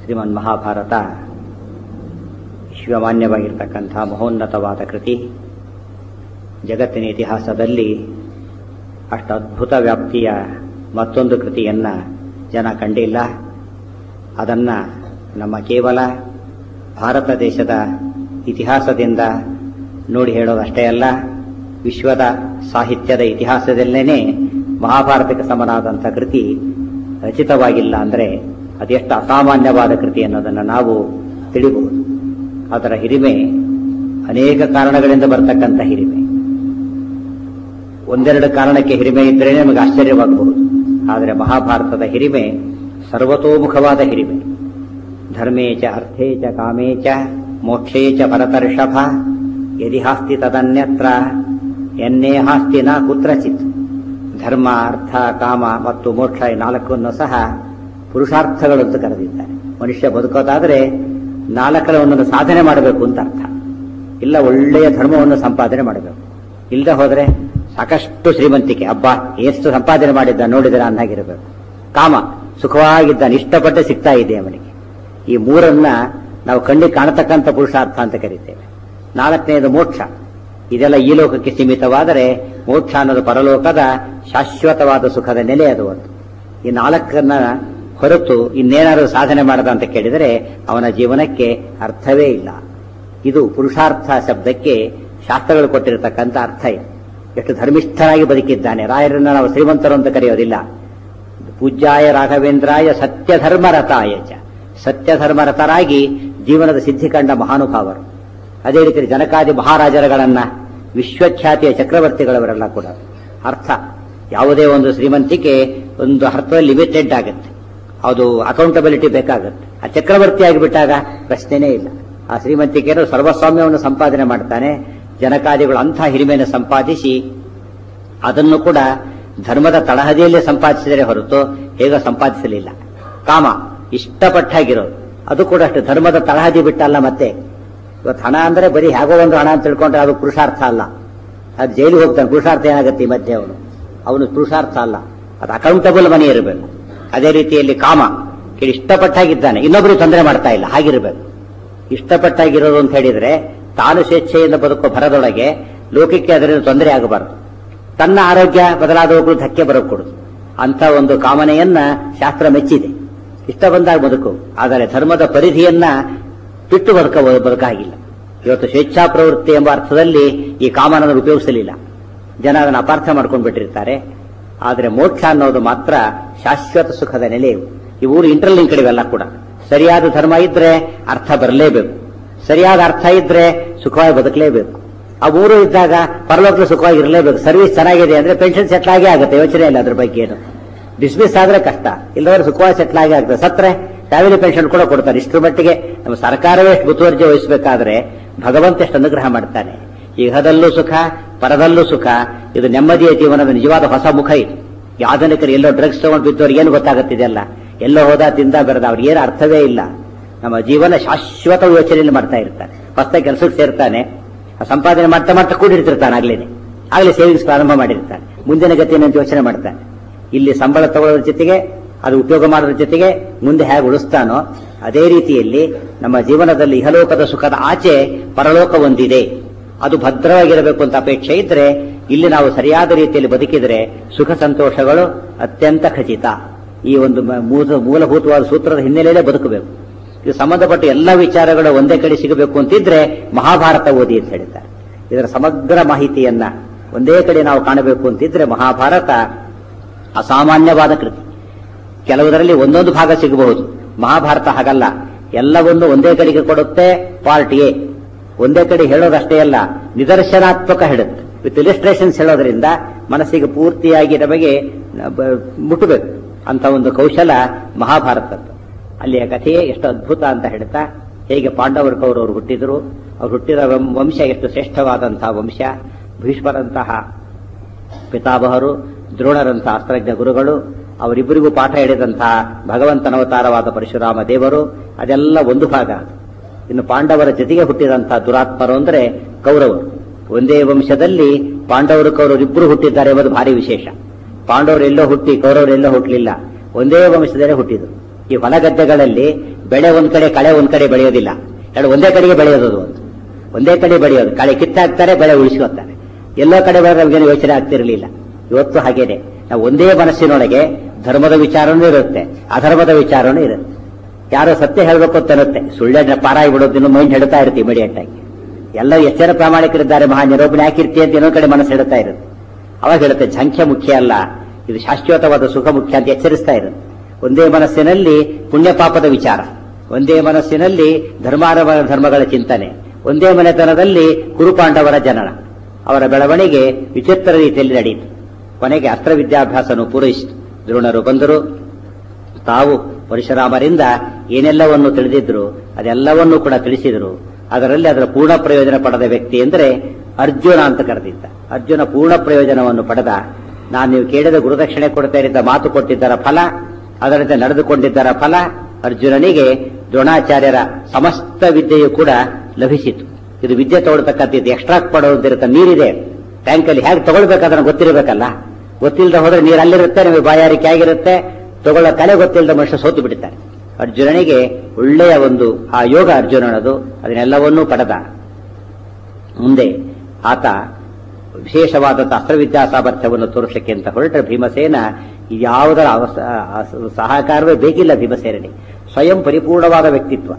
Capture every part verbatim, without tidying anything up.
ಶ್ರೀಮನ್ ಮಹಾಭಾರತ ವಿಶ್ವಮಾನ್ಯವಾಗಿರ್ತಕ್ಕಂಥ ಮಹೋನ್ನತವಾದ ಕೃತಿ. ಜಗತ್ತಿನ ಇತಿಹಾಸದಲ್ಲಿ ಅಷ್ಟು ಅದ್ಭುತ ವ್ಯಾಪ್ತಿಯ ಮತ್ತೊಂದು ಕೃತಿಯನ್ನು ಜನ ಕಂಡಿಲ್ಲ. ಅದನ್ನು ನಮ್ಮ ಕೇವಲ ಭಾರತ ದೇಶದ ಇತಿಹಾಸದಿಂದ ನೋಡಿ ಹೇಳೋದಷ್ಟೇ ಅಲ್ಲ, ವಿಶ್ವದ ಸಾಹಿತ್ಯದ ಇತಿಹಾಸದಲ್ಲೇನೆ ಮಹಾಭಾರತಕ್ಕೆ ಸಮನಾದಂಥ ಕೃತಿ ರಚಿತವಾಗಿಲ್ಲ ಅಂದರೆ ಅದೆಷ್ಟು ಅಸಾಮಾನ್ಯವಾದ ಕೃತಿ ಅನ್ನೋದನ್ನು ನಾವು ತಿಳಿಬಹುದು. ಅದರ ಹಿರಿಮೆ ಅನೇಕ ಕಾರಣಗಳಿಂದ ಬರ್ತಕ್ಕಂಥ ಹಿರಿಮೆ. ಒಂದೆರಡು ಕಾರಣಕ್ಕೆ ಹಿರಿಮೆ ಇದ್ದರೆ ನಮಗೆ ಆಶ್ಚರ್ಯವಾಗಬಹುದು. ಆದರೆ ಮಹಾಭಾರತದ ಹಿರಿಮೆ ಸರ್ವತೋಮುಖವಾದ ಹಿರಿಮೆ. ಧರ್ಮೇ ಚ ಅರ್ಥೇ ಚ ಕಾಮೇ ಚ ಮೋಕ್ಷೇ ಚ ಭರತರ್ಷಭ ಯದಿ ಹಾಸ್ತಿ ತದನ್ಯತ್ರ ಎನ್ನೇ ಹಾಸ್ತಿ ನ ಕುತ್ರಚಿತ್. ಧರ್ಮ, ಅರ್ಥ, ಕಾಮ ಮತ್ತು ಮೋಕ್ಷ ಈ ನಾಲ್ಕನ್ನು ಸಹ ಪುರುಷಾರ್ಥಗಳು ಅಂತ ಕರೆದಿದ್ದಾರೆ. ಮನುಷ್ಯ ಬದುಕೋದಾದರೆ ನಾಲ್ಕರ ಒಂದನ್ನು ಸಾಧನೆ ಮಾಡಬೇಕು ಅಂತ ಅರ್ಥ. ಇಲ್ಲ ಒಳ್ಳೆಯ ಧರ್ಮವನ್ನು ಸಂಪಾದನೆ ಮಾಡಬೇಕು, ಇಲ್ಲದೆ ಹೋದರೆ ಸಾಕಷ್ಟು ಶ್ರೀಮಂತಿಕೆ, ಹಬ್ಬ ಎಷ್ಟು ಸಂಪಾದನೆ ಮಾಡಿದ್ದ ನೋಡಿದರೆ ಅಂದಾಗಿರಬೇಕು. ಕಾಮ, ಸುಖವಾಗಿದ್ದಾನೆ, ಇಷ್ಟಪಟ್ಟೆ ಸಿಗ್ತಾ ಇದೆ ಅವನಿಗೆ. ಈ ಮೂರನ್ನ ನಾವು ಕಣ್ಣಿಗೆ ಕಾಣತಕ್ಕಂಥ ಪುರುಷಾರ್ಥ ಅಂತ ಕರೀತೇವೆ. ನಾಲ್ಕನೆಯದು ಮೋಕ್ಷ. ಇದೆಲ್ಲ ಈ ಲೋಕಕ್ಕೆ ಸೀಮಿತವಾದರೆ ಮೋಕ್ಷ ಅನ್ನೋದು ಪರಲೋಕದ ಶಾಶ್ವತವಾದ ಸುಖದ ನೆಲೆ. ಅದು ಒಂದು. ಈ ನಾಲ್ಕನ್ನ ಹೊರತು ಇನ್ನೇನಾದರೂ ಸಾಧನೆ ಮಾಡದ ಅಂತ ಕೇಳಿದರೆ ಅವನ ಜೀವನಕ್ಕೆ ಅರ್ಥವೇ ಇಲ್ಲ. ಇದು ಪುರುಷಾರ್ಥ ಶಬ್ದಕ್ಕೆ ಶಾಸ್ತ್ರಗಳು ಕೊಟ್ಟಿರತಕ್ಕಂಥ ಅರ್ಥ ಇದೆ. ಎಷ್ಟು ಧರ್ಮಿಷ್ಠರಾಗಿ ಬದುಕಿದ್ದಾನೆ. ರಾಯರನ್ನ ನಾವು ಶ್ರೀಮಂತರು ಅಂತ ಕರೆಯೋದಿಲ್ಲ. ಪೂಜ್ಯಾಯ ರಾಘವೇಂದ್ರಾಯ ಸತ್ಯಧರ್ಮರತಾಯ ಚ, ಸತ್ಯಧರ್ಮರತರಾಗಿ ಜೀವನದ ಸಿದ್ಧಿ ಕಂಡ ಮಹಾನುಭಾವರು. ಅದೇ ರೀತಿ ಜನಕಾದಿ ಮಹಾರಾಜರುಗಳನ್ನ, ವಿಶ್ವಖ್ಯಾತಿಯ ಚಕ್ರವರ್ತಿಗಳವರೆಲ್ಲ ಕೂಡ ಅರ್ಥ. ಯಾವುದೇ ಒಂದು ಶ್ರೀಮಂತಿಕೆ ಒಂದು ಅರ್ಥದಲ್ಲಿ ಲಿಮಿಟೆಡ್ ಆಗುತ್ತೆ, ಅದು ಅಕೌಂಟಬಿಲಿಟಿ ಬೇಕಾಗುತ್ತೆ. ಆ ಚಕ್ರವರ್ತಿ ಆಗಿಬಿಟ್ಟಾಗ ಪ್ರಶ್ನೆನೇ ಇಲ್ಲ. ಆ ಶ್ರೀಮಂತಿಕೆಯನ್ನು ಸರ್ವಸ್ವಾಮ್ಯವನ್ನು ಸಂಪಾದನೆ ಮಾಡ್ತಾನೆ. ಜನಕಾದಿಗಳು ಅಂಥ ಹಿರಿಮೆಯನ್ನು ಸಂಪಾದಿಸಿ ಅದನ್ನು ಕೂಡ ಧರ್ಮದ ತಳಹದಿಯಲ್ಲೇ ಸಂಪಾದಿಸಿದರೆ ಹೊರತು ಹೇಗ ಸಂಪಾದಿಸಲಿಲ್ಲ. ಕಾಮ, ಇಷ್ಟಪಟ್ಟಾಗಿರೋದು, ಅದು ಕೂಡ ಅಷ್ಟು ಧರ್ಮದ ತಳಹದಿ ಬಿಟ್ಟಲ್ಲ. ಮತ್ತೆ ಇವತ್ತು ಹಣ ಅಂದರೆ ಬರೀ ಹೇಗೋ ಒಂದು ಹಣ ಅಂತ ತಿಳ್ಕೊಂಡ್ರೆ ಅದು ಪುರುಷಾರ್ಥ ಅಲ್ಲ. ಅದು ಜೈಲಿಗೆ ಹೋಗ್ತಾನೆ, ಪುರುಷಾರ್ಥ ಏನಾಗುತ್ತೆ ಈ ಮಧ್ಯೆ? ಅವನು ಅವನು ಪುರುಷಾರ್ಥ ಅಲ್ಲ, ಅದು ಅಕೌಂಟಬಲ್ ಮನಿ ಇರಬೇಕು. ಅದೇ ರೀತಿಯಲ್ಲಿ ಕಾಮ, ಇಷ್ಟಪಟ್ಟಾಗಿದ್ದಾನೆ, ಇನ್ನೊಬ್ಬರಿಗೆ ತೊಂದರೆ ಮಾಡ್ತಾ ಇಲ್ಲ, ಹಾಗಿರಬೇಕು. ಇಷ್ಟಪಟ್ಟಾಗಿರೋದು ಅಂತ ಹೇಳಿದ್ರೆ ತಾನು ಸ್ವೇಚ್ಛೆಯಿಂದ ಬದುಕೋ ಭರದೊಳಗೆ ಲೋಕಕ್ಕೆ ಅದರಿಂದ ತೊಂದರೆ ಆಗಬಾರದು. ತನ್ನ ಆರೋಗ್ಯ ಬದಲಾದವುಗಳು ಧಕ್ಕೆ ಬರಕೂಡದು. ಅಂಥ ಒಂದು ಕಾಮನೆಯನ್ನ ಶಾಸ್ತ್ರ ಮೆಚ್ಚಿದೆ. ಇಷ್ಟ ಬಂದಾಗ ಬದುಕು, ಆದರೆ ಧರ್ಮದ ಪರಿಧಿಯನ್ನ ಬಿಟ್ಟು ಬದುಕ ಬದುಕಾಗಿಲ್ಲ. ಇವತ್ತು ಸ್ವೇಚ್ಛಾ ಪ್ರವೃತ್ತಿ ಎಂಬ ಅರ್ಥದಲ್ಲಿ ಈ ಕಾಮನನ್ನು ಉಪಯೋಗಿಸಲಿಲ್ಲ. ಜನ ಅದನ್ನು ಅಪಾರ್ಥ ಮಾಡ್ಕೊಂಡು ಬಿಟ್ಟಿರ್ತಾರೆ. ಆದರೆ ಮೋಕ್ಷ ಅನ್ನೋದು ಮಾತ್ರ ಶಾಶ್ವತ ಸುಖದ ನೆಲೆಯು. ಈ ಊರು ಇಂಟರ್ಲಿಂಕ್ ಇವೆಲ್ಲ ಕೂಡ. ಸರಿಯಾದ ಧರ್ಮ ಇದ್ರೆ ಅರ್ಥ ಬರಲೇಬೇಕು, ಸರಿಯಾದ ಅರ್ಥ ಇದ್ರೆ ಸುಖವಾಗಿ ಬದುಕಲೇಬೇಕು. ಆ ಊರು ಇದ್ದಾಗ ಪರಲೋಕದ ಸುಖವಾಗಿ ಇರಲೇಬೇಕು. ಸರ್ವಿಸ್ ಚೆನ್ನಾಗಿದೆ ಅಂದ್ರೆ ಪೆನ್ಷನ್ ಸೆಟ್ಲ್ ಆಗೇ ಆಗುತ್ತೆ, ಯೋಚನೆ ಇಲ್ಲ ಅದ್ರ ಬಗ್ಗೆ ಏನು. ಡಿಸ್ಮಿಸ್ ಆದ್ರೆ ಕಷ್ಟ, ಇಲ್ಲದ್ರೆ ಸುಖವಾಗಿ ಸೆಟ್ಲ್ ಆಗೇ ಆಗ್ತದೆ. ಸತ್ರೆ ಫ್ಯಾಮಿಲಿ ಪೆನ್ಷನ್ ಕೂಡ ಕೊಡ್ತಾರೆ. ಇಷ್ಟರ ಮಟ್ಟಿಗೆ ನಮ್ಮ ಸರ್ಕಾರವೇ ಎಷ್ಟು ಮುತುವರ್ಜಿ ವಹಿಸಬೇಕಾದ್ರೆ ಭಗವಂತ ಎಷ್ಟು ಅನುಗ್ರಹ ಮಾಡ್ತಾನೆ. ಇಹದಲ್ಲೂ ಸುಖ, ಪರದಲ್ಲೂ ಸುಖ. ಇದು ನೆಮ್ಮದಿಯ ಜೀವನದ ನಿಜವಾದ ಹೊಸ ಮುಖ. ಇದು ಆಧುನಿಕರು ಎಲ್ಲೋ ಡ್ರಗ್ಸ್ ತಗೊಂಡು ಬಿದ್ದವ್ರಿಗೆ ಏನು ಗೊತ್ತಾಗುತ್ತಿದೆಯಲ್ಲ, ಎಲ್ಲೋ ಹೋದ ತಿಂದ ಬೆರೆದ ಅವ್ರಿಗೆ ಏನು ಅರ್ಥವೇ ಇಲ್ಲ. ನಮ್ಮ ಜೀವನ ಶಾಶ್ವತ ಯೋಚನೆಯಲ್ಲಿ ಮಾಡ್ತಾ ಇರ್ತಾನೆ. ಹೊಸ ಕೆಲಸಕ್ಕೆ ಸೇರ್ತಾನೆ, ಸಂಪಾದನೆ ಮಾಡ್ತಾ ಮಾಡ್ತಾ ಕೂಡಿರ್ತಿರ್ತಾನೆ. ಆಗ್ಲೇನೆ ಆಗ್ಲೇ ಸೇವಿಂಗ್ಸ್ ಪ್ರಾರಂಭ ಮಾಡಿರ್ತಾನೆ. ಮುಂದಿನ ಗತಿಯನ್ನು ಯೋಚನೆ ಮಾಡ್ತಾನೆ. ಇಲ್ಲಿ ಸಂಬಳ ತಗೊಳ್ಳೋದ್ರ ಜೊತೆಗೆ ಅದು ಉಪಯೋಗ ಮಾಡೋದ್ರ ಜೊತೆಗೆ ಮುಂದೆ ಹೇಗೆ ಉಳಿಸ್ತಾನೋ ಅದೇ ರೀತಿಯಲ್ಲಿ ನಮ್ಮ ಜೀವನದಲ್ಲಿ ಇಹಲೋಕದ ಸುಖದ ಆಚೆ ಪರಲೋಕ ಒಂದಿದೆ. ಅದು ಭದ್ರವಾಗಿರಬೇಕು ಅಂತ ಅಪೇಕ್ಷೆ ಇದ್ರೆ ಇಲ್ಲಿ ನಾವು ಸರಿಯಾದ ರೀತಿಯಲ್ಲಿ ಬದುಕಿದರೆ ಸುಖ ಸಂತೋಷಗಳು ಅತ್ಯಂತ ಖಚಿತ. ಈ ಒಂದು ಮೂಲಭೂತವಾದ ಸೂತ್ರದ ಹಿನ್ನೆಲೆಯಲ್ಲೇ ಬದುಕಬೇಕು. ಇದು ಸಂಬಂಧಪಟ್ಟ ಎಲ್ಲ ವಿಚಾರಗಳು ಒಂದೇ ಕಡೆ ಸಿಗಬೇಕು ಅಂತಿದ್ರೆ ಮಹಾಭಾರತ ಓದಿ ಅಂತ ಹೇಳಿದ್ದಾರೆ. ಇದರ ಸಮಗ್ರ ಮಾಹಿತಿಯನ್ನ ಒಂದೇ ಕಡೆ ನಾವು ಕಾಣಬೇಕು ಅಂತಿದ್ರೆ ಮಹಾಭಾರತ ಅಸಾಮಾನ್ಯವಾದ ಕೃತಿ. ಕೆಲವುದರಲ್ಲಿ ಒಂದೊಂದು ಭಾಗ ಸಿಗಬಹುದು, ಮಹಾಭಾರತ ಹಾಗಲ್ಲ. ಎಲ್ಲವನ್ನು ಒಂದೇ ಕಡೆಗೆ ಕೊಡುತ್ತೆ. ಪಾರ್ಟ್ ಎ ಒಂದೇ ಕಡೆ ಹೇಳೋದಷ್ಟೇ ಅಲ್ಲ, ನಿದರ್ಶನಾತ್ಮಕ ಹೇಳುತ್ತೆ. ವಿತ್ ಇಲಿಸ್ಟ್ರೇಷನ್ಸ್ ಹೇಳೋದ್ರಿಂದ ಮನಸ್ಸಿಗೆ ಪೂರ್ತಿಯಾಗಿ ನಮಗೆ ಮುಟ್ಟಬೇಕು ಅಂತ ಒಂದು ಕೌಶಲ ಮಹಾಭಾರತದ್ದು. ಅಲ್ಲಿಯ ಕಥೆಯೇ ಎಷ್ಟು ಅದ್ಭುತ ಅಂತ ಹೇಳ್ತಾ, ಹೇಗೆ ಪಾಂಡವರು ಕೌರವರು ಹುಟ್ಟಿದ್ರು, ಅವ್ರು ಹುಟ್ಟಿದ ವಂಶ ಎಷ್ಟು ಶ್ರೇಷ್ಠವಾದಂತಹ ವಂಶ. ಭೀಷ್ಮರಂತಹ ಪಿತಾಮಹರು, ದ್ರೋಣರಂತಹ ಅಸ್ತ್ರಜ್ಞ ಗುರುಗಳು, ಅವರಿಬ್ಬರಿಗೂ ಪಾಠ ಹೇಳಿದಂತಹ ಭಗವಂತನವತಾರವಾದ ಪರಶುರಾಮ ದೇವರು, ಅದೆಲ್ಲ ಒಂದು ಭಾಗ. ಇನ್ನು ಪಾಂಡವರ ಜೊತೆಗೆ ಹುಟ್ಟಿದಂತಹ ದುರಾತ್ಮರು ಅಂದರೆ ಕೌರವರು. ಒಂದೇ ವಂಶದಲ್ಲಿ ಪಾಂಡವರು ಕೌರವರು ಇಬ್ಬರು ಹುಟ್ಟಿದ್ದಾರೆ ಎಂಬುದು ಭಾರಿ ವಿಶೇಷ. ಪಾಂಡವರು ಎಲ್ಲೋ ಹುಟ್ಟಿ ಕೌರವರು ಎಲ್ಲೋ ಹುಟ್ಟಲಿಲ್ಲ, ಒಂದೇ ವಂಶದಲ್ಲೇ ಹುಟ್ಟಿದ್ರು. ಈ ಹೊಲಗದ್ದೆಗಳಲ್ಲಿ ಬೆಳೆ ಒಂದ್ ಕಡೆ ಕಳೆ ಒಂದ್ ಕಡೆ ಬೆಳೆಯೋದಿಲ್ಲ, ಎರಡು ಒಂದೇ ಕಡೆಗೆ ಬೆಳೆಯೋದು. ಅದು ಒಂದು ಒಂದೇ ಕಡೆ ಬೆಳೆಯೋದು, ಕಳೆ ಕಿತ್ತಾಕ್ತಾರೆ, ಬೆಳೆ ಉಳಿಸ್ಕೊತಾರೆ. ಎಲ್ಲೋ ಕಡೆ ಬೆಳೆದ್ರೆ ನಮಗೇನು ಯೋಚನೆ ಆಗ್ತಿರ್ಲಿಲ್ಲ. ಇವತ್ತು ಹಾಗೇನೆ, ನಾವು ಒಂದೇ ಮನಸ್ಸಿನೊಳಗೆ ಧರ್ಮದ ವಿಚಾರನೂ ಇರುತ್ತೆ, ಅಧರ್ಮದ ವಿಚಾರನೂ ಇರುತ್ತೆ. ಯಾರೋ ಸತ್ಯ ಹೇಳಬೇಕು ಅಂತ ಇರುತ್ತೆ, ಸುಳ್ಳ ಪಾರಾಗಿ ಬಿಡೋದಿನ್ನು ಮೈಂಡ್ ಹೇಳ್ತಾ ಇರುತ್ತೆ ಇಮಿಡಿಯೇಟ್ ಆಗಿ. ಎಲ್ಲ ಎಷ್ಟು ಜನ ಪ್ರಾಮಾಣಿಕರಿದ್ದಾರೆ, ಮಹಾ ನಿರೂಪಣೆ ಹಾಕಿರ್ತಿ ಅಂತ ಇನ್ನೊಂದು ಕಡೆ ಮನಸ್ಸು ಹೇಳ್ತಾ ಇರುತ್ತೆ. ಅವಾಗ ಹೇಳುತ್ತೆ ಸಂಖ್ಯೆ ಮುಖ್ಯ ಅಲ್ಲ, ಇದು ಶಾಶ್ವತವಾದ ಸುಖ ಮುಖ್ಯ ಅಂತ ಎಚ್ಚರಿಸ್ತಾ ಇರುತ್ತೆ. ಒಂದೇ ಮನಸ್ಸಿನಲ್ಲಿ ಪುಣ್ಯ ಪಾಪದ ವಿಚಾರ, ಒಂದೇ ಮನಸ್ಸಿನಲ್ಲಿ ಧರ್ಮಾರವ ಧರ್ಮಗಳ ಚಿಂತನೆ, ಒಂದೇ ಮನೆತನದಲ್ಲಿ ಕುರುಪಾಂಡವರ ಜನನ, ಅವರ ಬೆಳವಣಿಗೆ ವಿಚಿತ್ರ ರೀತಿಯಲ್ಲಿ ನಡೆಯಿತು. ಕೊನೆಗೆ ಅಸ್ತ್ರ ವಿದ್ಯಾಭ್ಯಾಸನು ಪೂರೈಸಿತು. ದ್ರೋಣರು ಬಂದರು. ತಾವು ಪರಶುರಾಮರಿಂದ ಏನೆಲ್ಲವನ್ನು ತಿಳಿದಿದ್ರು ಅದೆಲ್ಲವನ್ನೂ ಕೂಡ ತಿಳಿಸಿದರು. ಅದರಲ್ಲಿ ಅದರ ಪೂರ್ಣ ಪ್ರಯೋಜನ ಪಡೆದ ವ್ಯಕ್ತಿ ಅಂದರೆ ಅರ್ಜುನ ಅಂತ ಕರೆದಿದ್ದ. ಅರ್ಜುನ ಪೂರ್ಣ ಪ್ರಯೋಜನವನ್ನು ಪಡೆದ. ನಾನು ನೀವು ಕೇಳಿದ ಗುರುದಕ್ಷಿಣೆ ಕೊಡ್ತಾ ಇದ್ದ ಮಾತು ಕೊಟ್ಟಿದ್ದರ ಫಲ, ಅದರಂತೆ ನಡೆದುಕೊಂಡಿದ್ದರ ಫಲ ಅರ್ಜುನನಿಗೆ ದ್ರೋಣಾಚಾರ್ಯರ ಸಮಸ್ತ ವಿದ್ಯೆಯು ಕೂಡ ಲಭಿಸಿತು. ಇದು ವಿದ್ಯೆ ತಗೊಳ್ತಕ್ಕಂಥದ್ದು, ಎಕ್ಸ್ಟ್ರಾಕ್ಟ್ ಮಾಡೋದಿರುತ್ತೆ. ನೀರಿದೆ ಟ್ಯಾಂಕಲ್ಲಿ, ಹೇಗೆ ತಗೊಳ್ಬೇಕಾದ್ರೆ ಗೊತ್ತಿರಬೇಕಲ್ಲ. ಗೊತ್ತಿಲ್ಲದೆ ಹೋದ್ರೆ ನೀರು ಅಲ್ಲಿರುತ್ತೆ, ನಿಮಗೆ ಬಾಯಾರಿಕೆ ಆಗಿರುತ್ತೆ, ತಗೊಳ್ಳೋ ಕಲೆ ಗೊತ್ತಿಲ್ಲದ ಮನುಷ್ಯ ಸೋತು ಬಿಡ್ತಾರೆ. ಅರ್ಜುನನಿಗೆ ಒಳ್ಳೆಯ ಒಂದು ಆ ಯೋಗ ಅರ್ಜುನನದು, ಅದನ್ನೆಲ್ಲವನ್ನೂ ಪಡೆದ. ಮುಂದೆ ಆತ ವಿಶೇಷವಾದಂಥ ಅಸ್ತ್ರವಿದ್ಯಾ ಸಾಮರ್ಥ್ಯವನ್ನು ತೋರಿಸಕ್ಕೆ ಅಂತ ಹೊರಟ್ರೆ ಭೀಮಸೇನ ಯಾವುದರ ಸಹಕಾರವೇ ಬೇಕಿಲ್ಲ. ಭೀಮಸೇನಿಗೆ ಸ್ವಯಂ ಪರಿಪೂರ್ಣವಾದ ವ್ಯಕ್ತಿತ್ವ.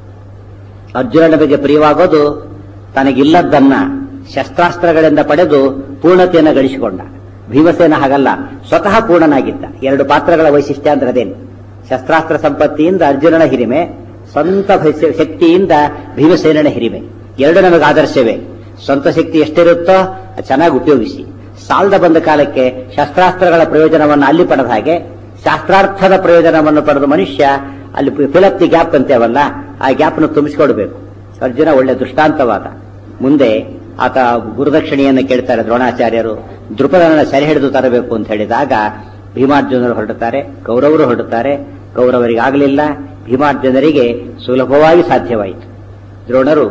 ಅರ್ಜುನನ ಬಗ್ಗೆ ಪ್ರಿಯವಾಗೋದು ತನಗಿಲ್ಲದ್ದನ್ನ ಶಸ್ತ್ರಾಸ್ತ್ರಗಳಿಂದ ಪಡೆದು ಪೂರ್ಣತೆಯನ್ನು ಗಳಿಸಿಕೊಂಡ. ಭೀಮಸೇನ ಹಾಗಲ್ಲ, ಸ್ವತಃ ಪೂರ್ಣನಾಗಿದ್ದ. ಎರಡು ಪಾತ್ರಗಳ ವೈಶಿಷ್ಟ್ಯ ಅಂದ್ರೆ ಅದೇನು, ಶಸ್ತ್ರಾಸ್ತ್ರ ಸಂಪತ್ತಿಯಿಂದ ಅರ್ಜುನನ ಹಿರಿಮೆ, ಸ್ವಂತ ಶಕ್ತಿಯಿಂದ ಭೀಮಸೇನನ ಹಿರಿಮೆ. ಎರಡು ನಮಗೆ ಆದರ್ಶವೇ. ಸ್ವಂತ ಶಕ್ತಿ ಎಷ್ಟಿರುತ್ತೋ ಚೆನ್ನಾಗಿ ಉಪಯೋಗಿಸಿ, ಸಾಲದ ಬಂದ ಕಾಲಕ್ಕೆ ಶಸ್ತ್ರಾಸ್ತ್ರಗಳ ಪ್ರಯೋಜನವನ್ನು ಅಲ್ಲಿ ಪಡೆದ ಹಾಗೆ ಶಾಸ್ತ್ರಾರ್ಥದ ಪ್ರಯೋಜನವನ್ನು ಪಡೆದ ಮನುಷ್ಯ ಅಲ್ಲಿ ಫಿಲಪ್ ದಿ ಗ್ಯಾಪ್ ಅಂತೇವಲ್ಲ, ಆ ಗ್ಯಾಪ್ನ ತುಂಬಿಸಿಕೊಡ್ಬೇಕು. ಅರ್ಜುನ ಒಳ್ಳೆ ದೃಷ್ಟಾಂತವಾದ. ಮುಂದೆ ಆತ ಗುರುದಕ್ಷಿಣೆಯನ್ನು ಕೇಳ್ತಾರೆ ದ್ರೋಣಾಚಾರ್ಯರು. ದೃಪದನ ಸೆರೆ ಹಿಡಿದು ತರಬೇಕು ಅಂತ ಹೇಳಿದಾಗ ಭೀಮಾರ್ಜುನರು ಹೊರಡುತ್ತಾರೆ, ಕೌರವರು ಹೊರಡುತ್ತಾರೆ. ಕೌರವರಿಗಾಗಲಿಲ್ಲ, ಭೀಮಾರ್ಜುನರಿಗೆ ಸುಲಭವಾಗಿ ಸಾಧ್ಯವಾಯಿತು. ದ್ರೋಣರು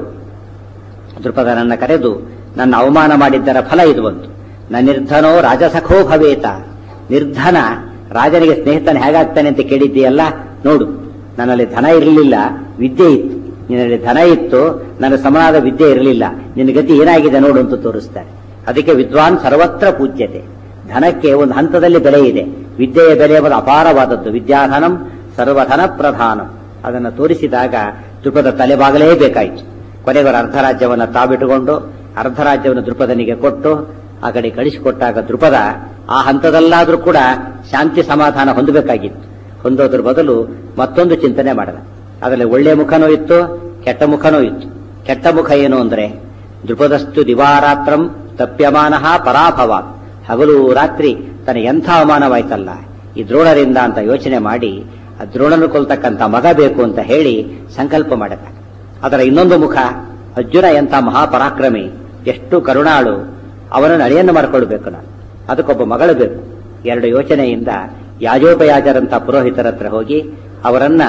ದೃಪದನನ್ನ ಕರೆದು, ನನ್ನ ಅವಮಾನ ಮಾಡಿದ್ದರ ಫಲ ಇದು ಬಂತು. ನ ನಿರ್ಧನೋ ರಾಜಸಖೋ ಭವೇತ. ನಿರ್ಧನ ರಾಜನಿಗೆ ಸ್ನೇಹಿತನ ಹೇಗಾಗ್ತಾನೆ ಅಂತ ಕೇಳಿದ್ದೀಯಲ್ಲ, ನೋಡು, ನನ್ನಲ್ಲಿ ಧನ ಇರಲಿಲ್ಲ, ವಿದ್ಯೆ ಇತ್ತು. ನಿನ್ನಲ್ಲಿ ಧನ ಇತ್ತು, ನನ್ನ ಸಮನಾದ ವಿದ್ಯೆ ಇರಲಿಲ್ಲ, ನಿನ್ನ ಗತಿ ಏನಾಗಿದೆ ನೋಡು ಅಂತ ತೋರಿಸ್ತಾರೆ. ಅದಕ್ಕೆ ವಿದ್ವಾನ್ ಸರ್ವತ್ರ ಪೂಜ್ಯತೆ. ಧನಕ್ಕೆ ಒಂದು ಹಂತದಲ್ಲಿ ಬೆಲೆ ಇದೆ, ವಿದ್ಯೆಯ ಬೆಲೆ ಒಂದು ಅಪಾರವಾದದ್ದು. ವಿದ್ಯಾಧನಂ ಸರ್ವಧನ ಪ್ರಧಾನಂ. ಅದನ್ನು ತೋರಿಸಿದಾಗ ದೃಪದ ತಲೆಬಾಗಲೇಬೇಕಾಯಿತು. ಕೊನೆಗರ ಅರ್ಧ ರಾಜ್ಯವನ್ನು ತಾವಿಟ್ಟುಕೊಂಡು ಅರ್ಧ ರಾಜ್ಯವನ್ನು ದೃಪದನಿಗೆ ಕೊಟ್ಟು ಆ ಕಡೆ ಕಳಿಸಿಕೊಟ್ಟಾಗ ದೃಪದ ಆ ಹಂತದಲ್ಲಾದ್ರೂ ಕೂಡ ಶಾಂತಿ ಸಮಾಧಾನ ಹೊಂದಬೇಕಾಗಿತ್ತು. ಹೊಂದೋದ್ರ ಬದಲು ಮತ್ತೊಂದು ಚಿಂತನೆ ಮಾಡಿದ. ಅದರಲ್ಲಿ ಒಳ್ಳೆಯ ಮುಖನೂ ಇತ್ತು, ಕೆಟ್ಟ ಮುಖನೂ ಇತ್ತು. ಕೆಟ್ಟ ಮುಖ ಏನು ಅಂದ್ರೆ, ದೃಪದಸ್ತು ದಿವಾರಾತ್ರಂ ತಪ್ಯಮಾನ ಪರಾಭವ. ಹಗಲು ರಾತ್ರಿ ತನಗೆ ಎಂಥ ಅವಮಾನವಾಯ್ತಲ್ಲ ಈ ದ್ರೋಣರಿಂದ ಅಂತ ಯೋಚನೆ ಮಾಡಿ ಆ ದ್ರೋಣನು ಕೊಲ್ತಕ್ಕಂಥ ಮಗ ಬೇಕು ಅಂತ ಹೇಳಿ ಸಂಕಲ್ಪ ಮಾಡಿದ. ಅದರ ಇನ್ನೊಂದು ಮುಖ, ಅರ್ಜುನ ಎಂಥ ಮಹಾಪರಾಕ್ರಮಿ, ಎಷ್ಟು ಕರುಣಾಳು, ಅವನನ್ನು ಅಳಿಯನ್ನು ಮಾಡಿಕೊಳ್ಬೇಕು ನಾನು, ಅದಕ್ಕೊಬ್ಬ ಮಗಳು ಬೇಕು. ಎರಡು ಯೋಚನೆಯಿಂದ ಯಾಜೋಪಯಾಜರಂತ ಪುರೋಹಿತರ ಹತ್ರ ಹೋಗಿ ಅವರನ್ನ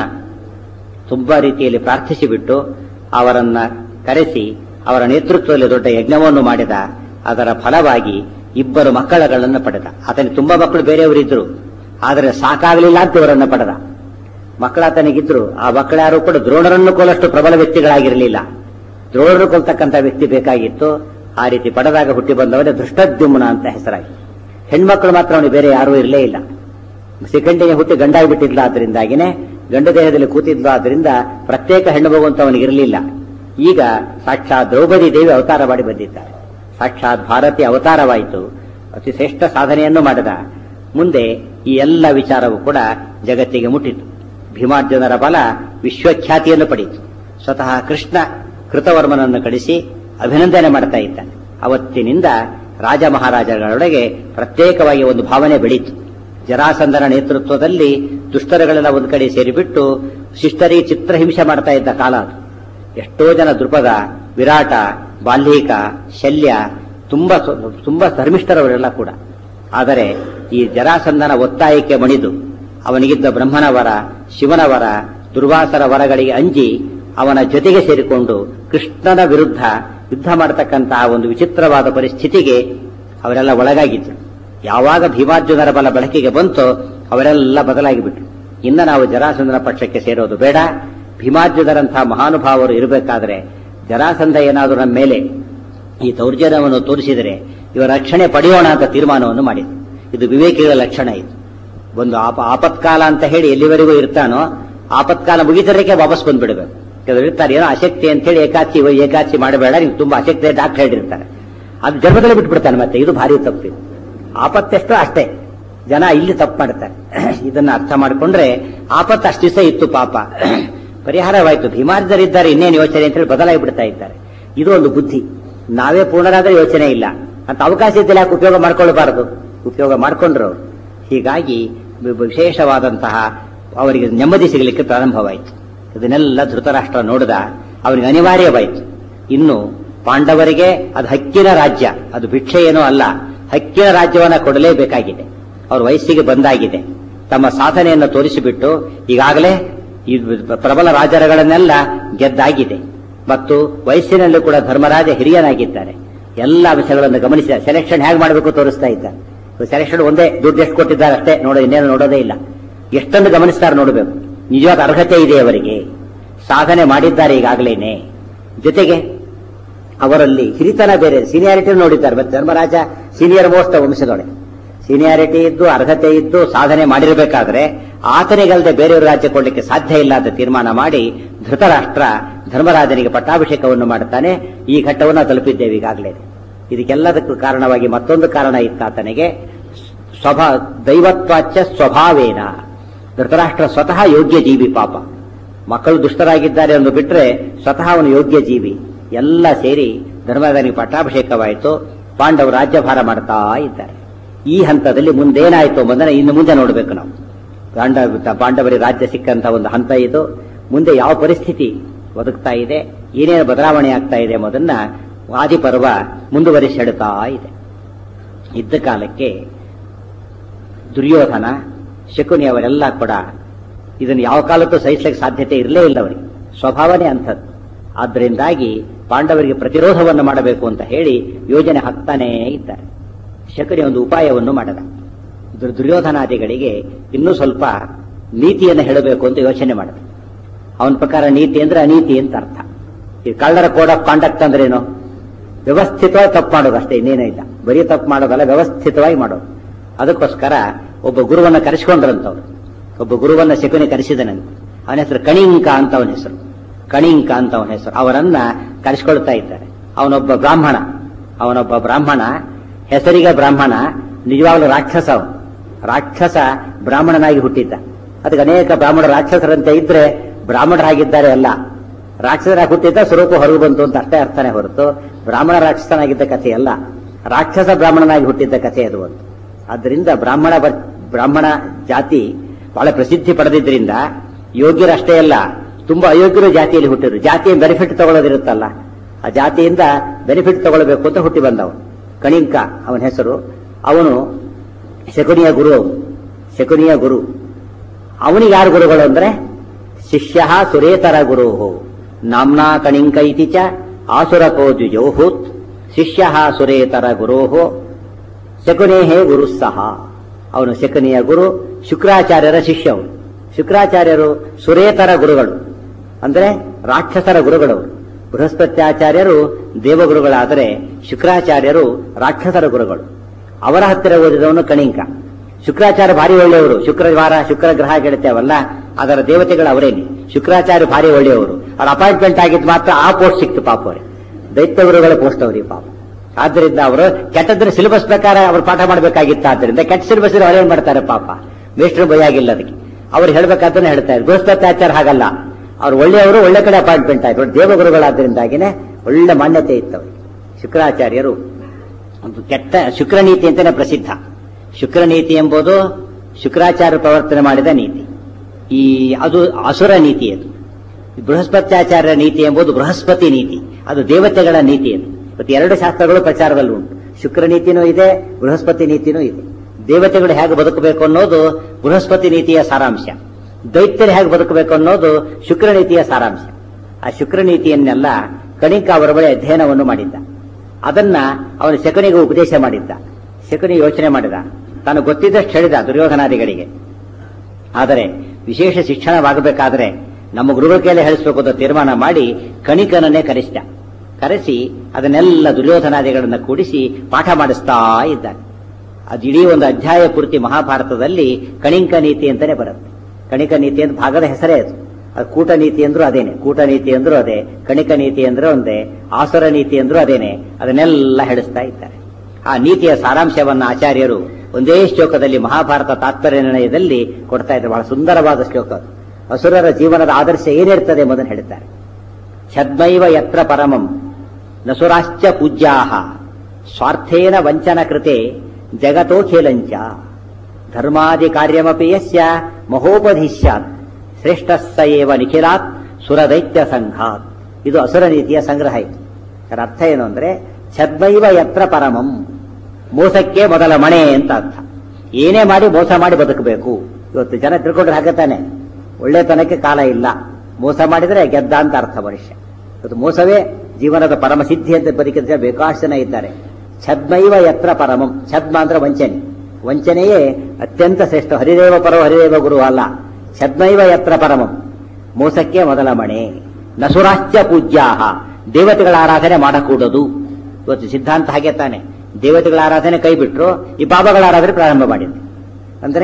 ತುಂಬಾ ರೀತಿಯಲ್ಲಿ ಪ್ರಾರ್ಥಿಸಿಬಿಟ್ಟು ಅವರನ್ನ ಕರೆಸಿ ಅವರ ನೇತೃತ್ವದಲ್ಲಿ ದೊಡ್ಡ ಯಜ್ಞವನ್ನು ಮಾಡಿದ. ಅದರ ಫಲವಾಗಿ ಇಬ್ಬರು ಮಕ್ಕಳಗಳನ್ನು ಪಡೆದ. ಆತನಿಗೆ ತುಂಬಾ ಮಕ್ಕಳು ಬೇರೆಯವರಿದ್ರು, ಆದರೆ ಸಾಕಾಗಲಿಲ್ಲ ಅಂತ ಇವರನ್ನು ಪಡೆದ. ಮಕ್ಕಳಾತನಿಗಿದ್ರು, ಆ ಮಕ್ಕಳ್ಯಾರು ಕೂಡ ದ್ರೋಣರನ್ನು ಕೊಲ್ಲಷ್ಟು ಪ್ರಬಲ ವ್ಯಕ್ತಿಗಳಾಗಿರಲಿಲ್ಲ. ದ್ರೋಣರು ಕೊಲ್ತಕ್ಕಂಥ ವ್ಯಕ್ತಿ ಬೇಕಾಗಿತ್ತು. ಆ ರೀತಿ ಪಡೆದಾಗ ಹುಟ್ಟಿ ಬಂದವನೇ ಧೃಷ್ಟದ್ಯುಮ್ನ ಅಂತ ಹೆಸರಾಗಿ. ಹೆಣ್ಮಕ್ಳು ಮಾತ್ರ ಅವನಿಗೆ ಬೇರೆ ಯಾರೂ ಇರಲೇ ಇಲ್ಲ. ಸಿಖಂಡಿಗೆ ಹುಟ್ಟಿ ಗಂಡಾಗಿ ಬಿಟ್ಟಿದ್ಲ, ಆದ್ರಿಂದಾಗಿನೇ ಗಂಡು ದೇಹದಲ್ಲಿ ಕೂತಿದ್ಲು, ಆದ್ರಿಂದ ಪ್ರತ್ಯೇಕ ಹೆಣ್ಣು ಮಗುವಂತ ಅವನಿಗಿರಲಿಲ್ಲ. ಈಗ ಸಾಕ್ಷಾತ್ ದ್ರೌಪದಿ ದೇವಿ ಅವತಾರ ಮಾಡಿ ಬಂದಿದ್ದಾರೆ. ಸಾಕ್ಷಾತ್ ಭಾರತೀಯ ಅವತಾರವಾಯಿತು. ಅತಿ ಶ್ರೇಷ್ಠ ಸಾಧನೆಯನ್ನು ಮಾಡಿದ. ಮುಂದೆ ಈ ಎಲ್ಲ ವಿಚಾರವೂ ಕೂಡ ಜಗತ್ತಿಗೆ ಮುಟ್ಟಿತು. ಭೀಮಾರ್ಜುನರ ಬಲ ವಿಶ್ವಖ್ಯಾತಿಯನ್ನು ಪಡೆಯಿತು. ಸ್ವತಃ ಕೃಷ್ಣ ಕೃತವರ್ಮನನ್ನು ಕಳಿಸಿ ಅಭಿನಂದನೆ ಮಾಡ್ತಾ ಇದ್ದಾನೆ. ಅವತ್ತಿನಿಂದ ರಾಜ ಮಹಾರಾಜಗಳೊಳಗೆ ಪ್ರತ್ಯೇಕವಾಗಿ ಒಂದು ಭಾವನೆ ಬೆಳೀತು. ಜರಾಸಂಧನ ನೇತೃತ್ವದಲ್ಲಿ ದುಷ್ಟರುಗಳೆಲ್ಲ ಒಂದು ಕಡೆ ಸೇರಿಬಿಟ್ಟು ಶಿಷ್ಟರಿಗೆ ಚಿತ್ರಹಿಂಸೆ ಮಾಡ್ತಾ ಇದ್ದ ಕಾಲ ಅದು. ಎಷ್ಟೋ ಜನ ದೃಪದ, ವಿರಾಟ, ಬಾಲ್ಯೀಕ, ಶಲ್ಯ ತುಂಬಾ ತುಂಬಾ ಧರ್ಮಿಷ್ಠರವರೆಲ್ಲ ಕೂಡ. ಆದರೆ ಈ ಜರಾಸಂಧನ ಒತ್ತಾಯಕ್ಕೆ ಮಣಿದು ಅವನಿಗಿದ್ದ ಬ್ರಹ್ಮನ ವರ, ಶಿವನ ವರ, ದುರ್ವಾಸರ ವರಗಳಿಗೆ ಅಂಜಿ ಅವನ ಜೊತೆಗೆ ಸೇರಿಕೊಂಡು ಕೃಷ್ಣನ ವಿರುದ್ಧ ಯುದ್ಧ ಮಾಡತಕ್ಕಂತಹ ಒಂದು ವಿಚಿತ್ರವಾದ ಪರಿಸ್ಥಿತಿಗೆ ಅವರೆಲ್ಲ ಒಳಗಾಗಿದ್ರು. ಯಾವಾಗ ಭೀಮಾರ್ಜುನರ ಬಲ ಬೆಳಕಿಗೆ ಬಂತೋ ಅವರೆಲ್ಲ ಬದಲಾಗಿಬಿಟ್ರು. ಇನ್ನು ನಾವು ಜರಾಸಂಧನ ಪಕ್ಷಕ್ಕೆ ಸೇರೋದು ಬೇಡ, ಭೀಮಾರ್ಜುನರಂತಹ ಮಹಾನುಭಾವರು ಇರಬೇಕಾದ್ರೆ ಜರಾಸಂಧ ಏನಾದರೂ ನಮ್ಮ ಮೇಲೆ ಈ ದೌರ್ಜನ್ಯವನ್ನು ತೋರಿಸಿದರೆ ಇವರ ರಕ್ಷಣೆ ಪಡೆಯೋಣ ಅಂತ ತೀರ್ಮಾನವನ್ನು ಮಾಡಿದ್ರು. ಇದು ವಿವೇಕಿಗಳ ಲಕ್ಷಣ. ಇದು ಒಂದು ಆಪ ಆಪತ್ಕಾಲ ಅಂತ ಹೇಳಿ ಎಲ್ಲಿವರೆಗೂ ಇರ್ತಾನೋ ಆಪತ್ಕಾಲ ಮುಗಿತರಕ್ಕೆ ವಾಪಸ್ ಬಂದ್ಬಿಡ್ಬೇಕು. ಕೆಲವರು ಇರ್ತಾರೆ ಏನೋ ಅಶಕ್ತಿ ಅಂತ ಹೇಳಿ ಏಕಾಚಿ ಏಕಾಚಿ ಮಾಡಬೇಡ, ನೀವು ತುಂಬಾ ಅಶಕ್ತಿ ಡಾಕ್ಟರ್ ಹೇಳಿರ್ತಾರೆ, ಅದು ಜನ್ಮದಲ್ಲಿ ಬಿಟ್ಬಿಡ್ತಾನೆ. ಮತ್ತೆ ಇದು ಭಾರಿ ತಪ್ಪು. ಆಪತ್ತೆಷ್ಟೋ ಅಷ್ಟೇ, ಜನ ಇಲ್ಲಿ ತಪ್ಪು ಮಾಡ್ತಾರೆ. ಇದನ್ನ ಅರ್ಥ ಮಾಡಿಕೊಂಡ್ರೆ ಆಪತ್ತು ಅಷ್ಟು ದಿವಸ ಇತ್ತು, ಪಾಪ ಪರಿಹಾರವಾಯಿತು, ಭೀಮಾರ್ಜರಿದ್ದಾರೆ, ಇನ್ನೇನು ಯೋಚನೆ ಅಂತ ಹೇಳಿ ಬದಲಾಗಿ ಬಿಡ್ತಾ ಇದ್ದಾರೆ. ಇದು ಒಂದು ಬುದ್ಧಿ. ನಾವೇ ಪೂರ್ಣರಾದ್ರೆ ಯೋಚನೆ ಇಲ್ಲ ಅಂತ ಅವಕಾಶ ಇದ್ದಿಲ್ಲ, ಯಾಕೆ ಉಪಯೋಗ ಮಾಡ್ಕೊಳ್ಬಾರದು? ಉಪಯೋಗ ಮಾಡ್ಕೊಂಡ್ರು ಅವರು. ಹೀಗಾಗಿ ವಿಶೇಷವಾದಂತಹ ಅವರಿಗೆ ನೆಮ್ಮದಿ ಸಿಗಲಿಕ್ಕೆ ಪ್ರಾರಂಭವಾಯಿತು. ಇದನ್ನೆಲ್ಲ ಧೃತರಾಷ್ಟ್ರ ನೋಡಿದ, ಅವರಿಗೆ ಅನಿವಾರ್ಯವಾಯಿತು. ಇನ್ನು ಪಾಂಡವರಿಗೆ ಅದು ಹಕ್ಕಿನ ರಾಜ್ಯ, ಅದು ಭಿಕ್ಷೆ ಏನೋ ಅಲ್ಲ, ಹಕ್ಕಿನ ರಾಜ್ಯವನ್ನ ಕೊಡಲೇಬೇಕಾಗಿದೆ. ಅವ್ರ ವಯಸ್ಸಿಗೆ ಬಂದಾಗಿದೆ. ತಮ್ಮ ಸಾಧನೆಯನ್ನು ತೋರಿಸಿಬಿಟ್ಟು ಈಗಾಗಲೇ ಈ ಪ್ರಬಲ ರಾಜರುಗಳನ್ನೆಲ್ಲ ಗೆದ್ದಾಗಿದೆ ಮತ್ತು ವಯಸ್ಸಿನಲ್ಲೂ ಕೂಡ ಧರ್ಮರಾಜ ಹಿರಿಯನಾಗಿದ್ದಾರೆ. ಎಲ್ಲ ಅಂಶಗಳನ್ನು ಗಮನಿಸಿದ ಸೆಲೆಕ್ಷನ್ ಹೇಗೆ ಮಾಡಬೇಕು ತೋರಿಸ್ತಾ ಇದ್ದಾರೆ. ಸೆಲೆಕ್ಷನ್ ಒಂದೇ, ದುಡ್ಡು ಎಷ್ಟು ಕೊಟ್ಟಿದ್ದಾರೆ ಅಷ್ಟೇ ನೋಡೋ, ಇನ್ನೇನು ನೋಡೋದೇ ಇಲ್ಲ. ಎಷ್ಟೊಂದು ಗಮನಿಸ್ತಾರೆ ನೋಡಬೇಕು. ನಿಜವಾದ ಅರ್ಹತೆ ಇದೆ ಅವರಿಗೆ, ಸಾಧನೆ ಮಾಡಿದ್ದಾರೆ ಈಗಾಗಲೇನೆ. ಜೊತೆಗೆ ಅವರಲ್ಲಿ ಹಿರಿತನ ಬೇರೆ, ಸೀನಿಯಾರಿಟಿ ನೋಡಿದ್ದಾರೆ. ಮತ್ತೆ ಧರ್ಮರಾಜ ಸೀನಿಯರ್ ಮೋಸ್ಟ್ ವಂಶದೊಳಗೆ ಸೀನಿಯಾರಿಟಿ ಇದ್ದು ಅರ್ಹತೆ ಇದ್ದು ಸಾಧನೆ ಮಾಡಿರಬೇಕಾದ್ರೆ ಆತನಿಗಲ್ಲದೆ ಬೇರೆಯವರು ರಾಜ್ಯ ಕೊಡಲಿಕ್ಕೆ ಸಾಧ್ಯ ಇಲ್ಲ ಅಂತ ತೀರ್ಮಾನ ಮಾಡಿ ಧೃತರಾಷ್ಟ್ರ ಧರ್ಮರಾಜನಿಗೆ ಪಟ್ಟಾಭಿಷೇಕವನ್ನು ಮಾಡುತ್ತಾನೆ. ಈ ಘಟ್ಟವನ್ನು ತಲುಪಿದ್ದೇವೆ ಈಗಾಗಲೇ. ಇದಕ್ಕೆಲ್ಲದಕ್ಕೂ ಕಾರಣವಾಗಿ ಮತ್ತೊಂದು ಕಾರಣ ಇತ್ತು ಆತನಿಗೆ, ಸ್ವಭಾ ದೈವತ್ವಾಚ ಸ್ವಭಾವೇನ. ಧೃತರಾಷ್ಟ್ರ ಸ್ವತಃ ಯೋಗ್ಯ ಜೀವಿ. ಪಾಪ ಮಕ್ಕಳು ದುಷ್ಟರಾಗಿದ್ದಾರೆ ಎಂದು ಬಿಟ್ಟರೆ ಸ್ವತಃ ಅವನು ಯೋಗ್ಯ ಜೀವಿ. ಎಲ್ಲ ಸೇರಿ ಧರ್ಮರಾಜನಿಗೆ ಪಟ್ಟಾಭಿಷೇಕವಾಯಿತು. ಪಾಂಡವರು ರಾಜ್ಯಭಾರ ಮಾಡ್ತಾ ಇದ್ದಾರೆ. ಈ ಹಂತದಲ್ಲಿ ಮುಂದೇನಾಯಿತು ಎಂಬುದನ್ನು ಇನ್ನು ಮುಂದೆ ನೋಡಬೇಕು ನಾವು. ಪಾಂಡವ ಪಾಂಡವರಿಗೆ ರಾಜ್ಯ ಸಿಕ್ಕಂತ ಒಂದು ಹಂತ ಇದು. ಮುಂದೆ ಯಾವ ಪರಿಸ್ಥಿತಿ ಒದಗ್ತಾ ಇದೆ, ಏನೇನು ಬದಲಾವಣೆ ಆಗ್ತಾ ಇದೆ ಎಂಬುದನ್ನ ಆದಿಪರ್ವ ಮುಂದುವರಿಸಿ ಹೇಳುತ್ತಾ ಇದೆ. ಇದ್ದ ಕಾಲಕ್ಕೆ ದುರ್ಯೋಧನ, ಶಕುನಿ ಅವರೆಲ್ಲ ಕೂಡ ಇದನ್ನು ಯಾವ ಕಾಲಕ್ಕೂ ಸಹಿಸಲಿಕ್ಕೆ ಸಾಧ್ಯತೆ ಇರಲೇ ಇಲ್ಲ. ಅವರಿಗೆ ಸ್ವಭಾವನೆ ಅಂಥದ್ದು. ಆದ್ದರಿಂದಾಗಿ ಪಾಂಡವರಿಗೆ ಪ್ರತಿರೋಧವನ್ನು ಮಾಡಬೇಕು ಅಂತ ಹೇಳಿ ಯೋಜನೆ ಹಾಕ್ತಾನೇ ಇದ್ದಾರೆ. ಶಕುನಿ ಒಂದು ಉಪಾಯವನ್ನು ಮಾಡದ. ದುರ್ಯೋಧನಾದಿಗಳಿಗೆ ಇನ್ನೂ ಸ್ವಲ್ಪ ನೀತಿಯನ್ನು ಹೇಳಬೇಕು ಅಂತ ಯೋಚನೆ ಮಾಡಿದ. ಅವನ ಪ್ರಕಾರ ನೀತಿ ಅಂದ್ರೆ ಅನೀತಿ ಅಂತ ಅರ್ಥ. ಈ ಕಳ್ಳರ ಕೋಡ್ ಆಫ್ ಕಾಂಡಕ್ಟ್ ಅಂದ್ರೆ ಏನು? ವ್ಯವಸ್ಥಿತವಾಗಿ ತಪ್ಪು ಮಾಡೋದು ಅಷ್ಟೇ, ಇನ್ನೇನೂ ಇಲ್ಲ. ಬರೀ ತಪ್ಪು ಮಾಡೋದಲ್ಲ, ವ್ಯವಸ್ಥಿತವಾಗಿ ಮಾಡೋದು. ಅದಕ್ಕೋಸ್ಕರ ಒಬ್ಬ ಗುರುವನ್ನ ಕರೆಸಿಕೊಂಡ್ರಂತವ್ರು. ಒಬ್ಬ ಗುರುವನ್ನ ಶಕುನಿ ಕರೆಸಿದನಂತ. ಅವನ ಹೆಸರು ಕಣಿಂಕ ಅಂತ ಅವನ ಹೆಸರು. ಕಣಿಂಕ ಅಂತ ಅವನ ಹೆಸರು. ಅವರನ್ನ ಕರೆಸಿಕೊಳ್ತಾ ಇದ್ದಾರೆ. ಅವನೊಬ್ಬ ಬ್ರಾಹ್ಮಣ. ಅವನೊಬ್ಬ ಬ್ರಾಹ್ಮಣ, ಹೆಸರಿಗೆ ಬ್ರಾಹ್ಮಣ, ನಿಜವಾಗ್ಲೂ ರಾಕ್ಷಸ. ಅವನು ರಾಕ್ಷಸ ಬ್ರಾಹ್ಮಣನಾಗಿ ಹುಟ್ಟಿದ್ದ. ಅದಕ್ಕೆ ಅನೇಕ ಬ್ರಾಹ್ಮಣ ರಾಕ್ಷಸರಂತೆ ಇದ್ರೆ ಬ್ರಾಹ್ಮಣರಾಗಿದ್ದಾರೆ ಅಲ್ಲ, ರಾಕ್ಷಸರಾಗಿ ಹುಟ್ಟಿದ್ದ, ಸ್ವರೂಪ ಹೊರಗು ಬಂತು ಅಂತ ಅಷ್ಟೇ ಅರ್ಥನೇ ಹೊರತು ಬ್ರಾಹ್ಮಣ ರಾಕ್ಷಸನಾಗಿದ್ದ ಕಥೆ ಅಲ್ಲ. ರಾಕ್ಷಸ ಬ್ರಾಹ್ಮಣನಾಗಿ ಹುಟ್ಟಿದ್ದ ಕಥೆ ಅದು ಒಂದು. ಆದ್ದರಿಂದ ಬ್ರಾಹ್ಮಣ ಬ್ರಾಹ್ಮಣ ಜಾತಿ ಬಹಳ ಪ್ರಸಿದ್ಧಿ ಪಡೆದಿದ್ದರಿಂದ ಯೋಗ್ಯರಷ್ಟೇ ಅಲ್ಲ, ತುಂಬಾ ಅಯೋಗ್ಯರು ಜಾತಿಯಲ್ಲಿ ಹುಟ್ಟಿದ್ರು. ಜಾತಿಯ ಬೆನಿಫಿಟ್ ತಗೊಳ್ಳೋದಿರುತ್ತಲ್ಲ, ಆ ಜಾತಿಯಿಂದ ಬೆನಿಫಿಟ್ ತಗೊಳ್ಬೇಕು ಅಂತ ಹುಟ್ಟಿ ಬಂದವನು ಕಣಿಂಕ ಅವನ ಹೆಸರು. ಅವನು ಶಕುನಿಯ ಗುರು. ಅವನು ಶಕುನಿಯ ಗುರು. ಅವನಿಗೆ ಯಾರು ಗುರುಗಳು ಅಂದ್ರೆ ಶಿಷ್ಯ ಸುರೇತರ ಗುರು ನಾಮ್ನಾ ಕಣಿಂಕ ಇತಿ ಚ ಆಸುರಕೋ ದ್ವಿಜೋಹೂತ್ ಶಿಷ್ಯ ಸುರೇತರ ಗುರೋ ಶಕುನೇಹೇ ಗುರು ಸಹ. ಅವನು ಶಕುನಿಯ ಗುರು, ಶುಕ್ರಾಚಾರ್ಯರ ಶಿಷ್ಯವು. ಶುಕ್ರಾಚಾರ್ಯರು ಸುರೇತರ ಗುರುಗಳು ಅಂದ್ರೆ ರಾಕ್ಷಸರ ಗುರುಗಳವರು. ಬೃಹಸ್ಪತ್ಯಾಚಾರ್ಯರು ದೇವಗುರುಗಳಾದರೆ ಶುಕ್ರಾಚಾರ್ಯರು ರಾಕ್ಷಸರ ಗುರುಗಳು. ಅವರ ಹತ್ತಿರ ಓದಿದವನು ಕಣಿಂಕ. ಶುಕ್ರಾಚಾರ್ಯ ಭಾರಿ ಒಳ್ಳೆಯವರು. ಶುಕ್ರವಾರ ಶುಕ್ರ ಗ್ರಹ ಗೆಳುತ್ತೇವಲ್ಲ, ಅದರ ದೇವತೆಗಳು ಅವರೇನೆ. ಶುಕ್ರಾಚಾರ್ಯ ಭಾರಿ ಒಳ್ಳೆಯವರು. ಅವ್ರ ಅಪಾಯಿಂಟ್ಮೆಂಟ್ ಆಗಿದ್ದು ಮಾತ್ರ ಆ ಪೋಸ್ಟ್ ಸಿಕ್ತು ಪಾಪ ಅವರಿಗೆ, ದೈತ್ಯ ಗುರುಗಳ ಪೋಸ್ಟ್ ಅವರಿಗೆ ಪಾಪ. ಆದ್ದರಿಂದ ಅವರು ಕೆಟ್ಟದ್ರ ಸಿಲೆಬಸ್ ಪ್ರಕಾರ ಅವರು ಪಾಠ ಮಾಡಬೇಕಾಗಿತ್ತು. ಆದ್ದರಿಂದ ಕೆಟ್ಟ ಸಿಲೆಬಸ್ ಅವರೇನ್ ಮಾಡ್ತಾರೆ ಪಾಪ, ಮೇಷ್ಟ್ರು ಭಯಾಗಿಲ್ಲ ಅದಕ್ಕೆ. ಅವ್ರು ಹೇಳ್ಬೇಕಾದ್ರೆ ಹೇಳ್ತಾ ಇದ್ರು. ಬೃಹಸ್ಪತ್ಯಾಚಾರ್ಯ ಹಾಗಲ್ಲ, ಅವ್ರು ಒಳ್ಳೆಯವರು, ಒಳ್ಳೆ ಕಡೆ ಅಪಾಯಿಂಟ್ಮೆಂಟ್ ಆಯ್ತು. ದೇವಗುರುಗಳಾದ್ದರಿಂದಾಗಿನೇ ಒಳ್ಳೆ ಮಾನ್ಯತೆ ಇತ್ತು ಅವರಿಗೆ. ಶುಕ್ರಾಚಾರ್ಯರು ಒಂದು ಕೆಟ್ಟ ಶುಕ್ರನೀತಿ ಅಂತಾನೆ ಪ್ರಸಿದ್ಧ. ಶುಕ್ರನೀತಿ ಎಂಬುದು ಶುಕ್ರಾಚಾರ್ಯ ಪ್ರವರ್ತನೆ ಮಾಡಿದ ನೀತಿ. ಈ ಅದು ಅಸುರ ನೀತಿ. ಅದು ಬೃಹಸ್ಪತ್ಯಾಚಾರ್ಯ ನೀತಿ ಎಂಬುದು ಬೃಹಸ್ಪತಿ ನೀತಿ, ಅದು ದೇವತೆಗಳ ನೀತಿ. ಅದು ಇವತ್ತು ಎರಡು ಶಾಸ್ತ್ರಗಳು ಪ್ರಚಾರದಲ್ಲಿ ಉಂಟು. ಶುಕ್ರ ನೀತಿನೂ ಇದೆ, ಬೃಹಸ್ಪತಿ ನೀತಿನೂ ಇದೆ. ದೇವತೆಗಳು ಹೇಗೆ ಬದುಕಬೇಕು ಅನ್ನೋದು ಬೃಹಸ್ಪತಿ ನೀತಿಯ ಸಾರಾಂಶ. ದೈತ್ಯರು ಹೇಗೆ ಬದುಕಬೇಕು ಅನ್ನೋದು ಶುಕ್ರ ನೀತಿಯ ಸಾರಾಂಶ. ಆ ಶುಕ್ರ ನೀತಿಯನ್ನೆಲ್ಲ ಕಣಿಕ ಅವರ ಬಳಿ ಅಧ್ಯಯನವನ್ನು ಮಾಡಿದ್ದ. ಅದನ್ನ ಅವನು ಶಕುನಿಗೆ ಉಪದೇಶ ಮಾಡಿದ್ದ. ಶಕುನಿ ಯೋಚನೆ ಮಾಡಿದ, ತಾನು ಗೊತ್ತಿದ್ದಷ್ಟು ಹೇಳಿದ ದುರ್ಯೋಧನಾದಿಗಳಿಗೆ. ಆದರೆ ವಿಶೇಷ ಶಿಕ್ಷಣವಾಗಬೇಕಾದ್ರೆ ನಮ್ಮ ಗುರುಗಳ ಕೈಯಲ್ಲಿ ಹೇಳಿಸ್ಬೇಕು ಅಂತ ತೀರ್ಮಾನ ಮಾಡಿ ಕಣಿಕನನ್ನೇ ಕರೆಸಿದ. ಕರೆಸಿ ಅದನ್ನೆಲ್ಲ ದುರ್ಯೋಧನಾದಿಗಳನ್ನ ಕೂಡಿಸಿ ಪಾಠ ಮಾಡಿಸ್ತಾ ಇದ್ದಾನೆ. ಅದು ಇಡೀ ಒಂದು ಅಧ್ಯಾಯ ಪೂರ್ತಿ ಮಹಾಭಾರತದಲ್ಲಿ ಕಣಿಕ ನೀತಿ ಅಂತಾನೆ ಬರುತ್ತೆ. ಕಣಿಕ ನೀತಿ ಅಂತ ಭಾಗದ ಹೆಸರೇ ಅದು. ಅದು ಕೂಟ ನೀತಿ ಅಂದ್ರೂ ಅದೇನೆ, ಕೂಟ ನೀತಿ ಅಂದ್ರೂ ಅದೇ, ಕಣಿಕ ನೀತಿ ಅಂದ್ರೂ ಒಂದೇ, ಆಸುರ ನೀತಿ ಅಂದ್ರೂ ಅದೇನೆ. ಅದನ್ನೆಲ್ಲ ಹೇಳಿಸ್ತಾ ಇದ್ದಾರೆ. ಆ ನೀತಿಯ ಸಾರಾಂಶವನ್ನ ಆಚಾರ್ಯರು ಒಂದೇ ಶ್ಲೋಕದಲ್ಲಿ ಮಹಾಭಾರತ ತಾತ್ಪರ್ಯ ನಿರ್ಣಯದಲ್ಲಿ ಕೊಡ್ತಾ ಇದ್ದಾರೆ. ಬಹಳ ಸುಂದರವಾದ ಶ್ಲೋಕ. ಅಸುರರ ಜೀವನದ ಆದರ್ಶ ಏನಿರ್ತದೆ ಎಂಬುದನ್ನು ಹೇಳ್ತಾರೆ. ಛದ್ಮೈವ ಯತ್ರ ಪರಮಂ ನಸುರಾಶ್ಚ ಪೂಜ್ಯಾಹ ಸ್ವಾರ್ಥೇನ ವಂಚನ ಕೃತೆ ಜಗತೋಖೇಲಂಚ ಧರ್ಮಾದಿ ಕಾರ್ಯಮಪಿ ಯಸ್ಯ ಮಹೋಪಧಿಷ್ಯಾತ್ ಶ್ರೇಷ್ಠಸ್ಸ ಏವ ನಿಖಿಲಾತ್ ಸುರದೈತ್ಯ ಸಂಘಾತ್. ಇದು ಅಸುರ ನೀತಿಯ ಸಂಗ್ರಹ. ಇದು ಅದರ ಅರ್ಥ ಏನು ಅಂದ್ರೆ ಛದ್ಮೈವ ಯತ್ರ ಪರಮಂ, ಮೋಸಕ್ಕೆ ಮೊದಲ ಮಣೆ ಅಂತ ಅರ್ಥ. ಏನೇ ಮಾಡಿ ಮೋಸ ಮಾಡಿ ಬದುಕಬೇಕು. ಇವತ್ತು ಜನ ತಿಳ್ಕೊಂಡ್ರೆ ಹಾಗತಾನೆ, ಒಳ್ಳೆತನಕ್ಕೆ ಕಾಲ ಇಲ್ಲ, ಮೋಸ ಮಾಡಿದ್ರೆ ಗೆದ್ದ ಅಂತ ಅರ್ಥ ಮನುಷ್ಯ. ಇವತ್ತು ಮೋಸವೇ ಜೀವನದ ಪರಮ ಸಿದ್ಧಿ ಅಂತ ಬದುಕಿದ್ರೆ ಬೇಕಾಷ್ಟು ಜನ ಇದ್ದಾರೆ. ಛದ್ಮೈವ ಯತ್ರ ಪರಮಂ, ಛದ್ಮ ಅಂದ್ರೆ ವಂಚನೆ. ವಂಚನೆಯೇ ಅತ್ಯಂತ ಶ್ರೇಷ್ಠ. ಹರಿದೇವ ಪರೋ ಹರಿದೇವ ಗುರು ಅಲ್ಲ. ಛದ್ಮೈವ ಯತ್ರ ಪರಮಂ, ಮೋಸಕ್ಕೆ ಮೊದಲ ಮಣೆ. ನಸುರಾಶ್ಚ ಪೂಜ್ಯಾಹ, ದೇವತೆಗಳ ಆರಾಧನೆ ಮಾಡಕೂಡದು. ಇವತ್ತು ಸಿದ್ಧಾಂತ ಹಾಗೆ ತಾನೆ. ದೇವತೆಗಳ ಆರಾಧನೆ ಕೈ ಬಿಟ್ರು, ಈ ಬಾಬಾಗಳ ಆರಾಧನೆ ಪ್ರಾರಂಭ ಮಾಡಿದ್ರು. ಅಂದ್ರೆ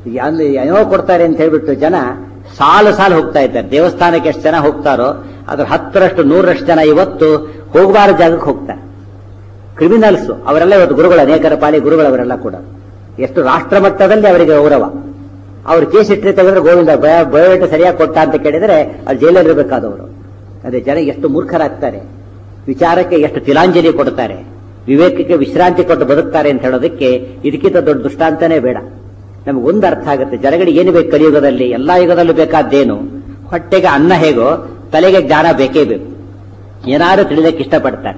ಏನೋ ಕೊಡ್ತಾರೆ ಅಂತ ಹೇಳ್ಬಿಟ್ಟು ಜನ ಸಾಲು ಸಾಲು ಹೋಗ್ತಾ ಇದ್ದಾರೆ. ದೇವಸ್ಥಾನಕ್ಕೆ ಎಷ್ಟು ಜನ ಹೋಗ್ತಾರೋ ಅದ್ರ ಹತ್ತರಷ್ಟು ನೂರರಷ್ಟು ಜನ ಇವತ್ತು ಹೋಗಬಾರ ಜಾಗಕ್ಕೆ ಹೋಗ್ತಾರೆ. ಕ್ರಿಮಿನಲ್ಸ್ ಅವರೆಲ್ಲ ಇವತ್ತು ಗುರುಗಳು, ಅನೇಕರ ಪಾಲಿ ಗುರುಗಳವರೆಲ್ಲ ಕೂಡ ಎಷ್ಟು ರಾಷ್ಟ್ರ ಮಟ್ಟದಲ್ಲಿ ಅವರಿಗೆ ಗೌರವ. ಅವ್ರು ಕೇಸ್ ಇಟ್ಟರೆ ತೆಗೆದ್ರೆ ಗೋವಿಂದ ಬಯೋಡೇಟಾ ಸರಿಯಾಗಿ ಕೊಟ್ಟ ಅಂತ ಕೇಳಿದ್ರೆ ಅವ್ರು ಜೈಲಲ್ಲಿರಬೇಕಾದವರು. ಅದೇ ಜನ ಎಷ್ಟು ಮೂರ್ಖರಾಗ್ತಾರೆ, ವಿಚಾರಕ್ಕೆ ಎಷ್ಟು ತಿಲಾಂಜಲಿ ಕೊಡ್ತಾರೆ, ವಿವೇಕಕ್ಕೆ ವಿಶ್ರಾಂತಿ ಕೊಟ್ಟು ಬದುಕ್ತಾರೆ ಅಂತ ಹೇಳೋದಕ್ಕೆ ಇದಕ್ಕಿಂತ ದೊಡ್ಡ ದೃಷ್ಟಾಂತನೇ ಬೇಡ. ನಮಗೊಂದು ಅರ್ಥ ಆಗುತ್ತೆ, ಜನಗಳಿಗೆ ಏನು ಬೇಕು ಕಲಿಯುಗದಲ್ಲಿ, ಎಲ್ಲಾ ಯುಗದಲ್ಲೂ ಬೇಕಾದ್ದೇನು? ಹೊಟ್ಟೆಗೆ ಅನ್ನ ಹೇಗೋ ತಲೆಗೆ ಜ್ಞಾನ ಬೇಕೇ ಬೇಕು. ಏನಾದ್ರು ತಿಳಿದಕ್ಕೆ ಇಷ್ಟಪಡ್ತಾನೆ.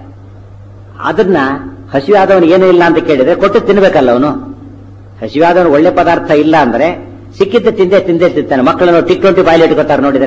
ಅದನ್ನ ಹಸಿವಾದವನು ಏನೂ ಇಲ್ಲ ಅಂತ ಕೇಳಿದ್ರೆ ಕೊಟ್ಟು ತಿನ್ಬೇಕಲ್ಲ ಅವನು. ಹಸಿವಾದವನು ಒಳ್ಳೆ ಪದಾರ್ಥ ಇಲ್ಲ ಅಂದ್ರೆ ಸಿಕ್ಕಿದ್ದ ತಿಂದೇ ತಿಂದೇ ತಿಂತಾನೆ. ಮಕ್ಕಳನ್ನು ಟಿಕ್ ಟ್ವೆಂಟಿ ಬಾಯಲ್ಲಿ ಇಟ್ಕೋತಾರೆ ನೋಡಿದ್ರ.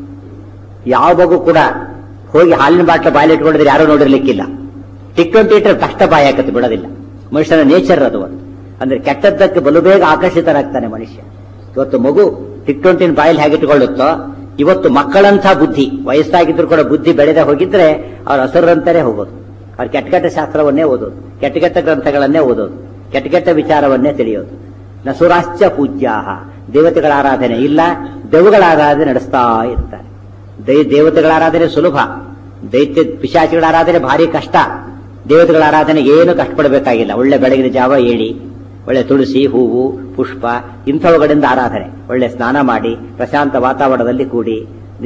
ಯಾವ ಮಗು ಕೂಡ ಹೋಗಿ ಹಾಲಿನ ಬಾಟ್ಲ ಬಾಯಲ್ಲಿ ಇಟ್ಕೊಂಡಿದ್ರೆ ಯಾರು ನೋಡಿರ್ಲಿಕ್ಕಿಲ್ಲ. ಟಿಕ್ ಟ್ವೆಂಟಿ ಇಟ್ಟರೆ ಕಷ್ಟ ಬಾಯಿ ಹಾಕತ್ತೆ, ಬಿಡೋದಿಲ್ಲ. ಮನುಷ್ಯನ ನೇಚರ್ ಅದು. ಅಂದ್ರೆ ಕೆಟ್ಟದ್ದಕ್ಕೆ ಬಲು ಬೇಗ ಆಕರ್ಷಿತರಾಗ್ತಾನೆ ಮನುಷ್ಯ. ಇವತ್ತು ಮಗು ಟಿಕ್ ಟ್ವೆಂಟಿನ ಬಾಯಲ್ಲಿ ಹೇಗಿಟ್ಟುಕೊಳ್ಳುತ್ತೋ, ಇವತ್ತು ಮಕ್ಕಳಂಥ ಬುದ್ಧಿ, ವಯಸ್ಸಾಗಿದ್ರು ಕೂಡ ಬುದ್ಧಿ ಬೆಳೆದ ಹೋಗಿದ್ರೆ ಅವ್ರ ಹಸರಂತಾನೆ ಹೋಗೋದು. ಅವ್ರು ಕೆಟ್ಟ ಕೆಟ್ಟ ಶಾಸ್ತ್ರವನ್ನೇ ಓದೋದು, ಕೆಟ್ಟ ಕೆಟ್ಟ ಗ್ರಂಥಗಳನ್ನೇ ಓದೋದು, ಕೆಟ್ಟ ಕೆಟ್ಟ ವಿಚಾರವನ್ನೇ ತಿಳಿಯೋದು. ನಸುರಾಶ್ಚ ಪೂಜ್ಯಾಹ, ದೇವತೆಗಳ ಆರಾಧನೆ ಇಲ್ಲ, ದೆವ್ವಗಳ ಆರಾಧನೆ ನಡೆಸ್ತಾ ಇರ್ತಾರೆ. ದೈ ದೇವತೆಗಳ ಆರಾಧನೆ ಸುಲಭ, ದೈತ್ಯ ಪಿಶಾಚಿಗಳ ಆರಾಧನೆ ಭಾರಿ ಕಷ್ಟ. ದೇವತೆಗಳ ಆರಾಧನೆ ಏನು ಕಷ್ಟಪಡಬೇಕಾಗಿಲ್ಲ. ಒಳ್ಳೆ ಬೆಳಗಿನ ಜಾವ ಏಳಿ, ಒಳ್ಳೆ ತುಳಸಿ, ಹೂವು, ಪುಷ್ಪ ಇಂಥವುಗಳಿಂದ ಆರಾಧನೆ. ಒಳ್ಳೆ ಸ್ನಾನ ಮಾಡಿ ಪ್ರಶಾಂತ ವಾತಾವರಣದಲ್ಲಿ ಕೂಡಿ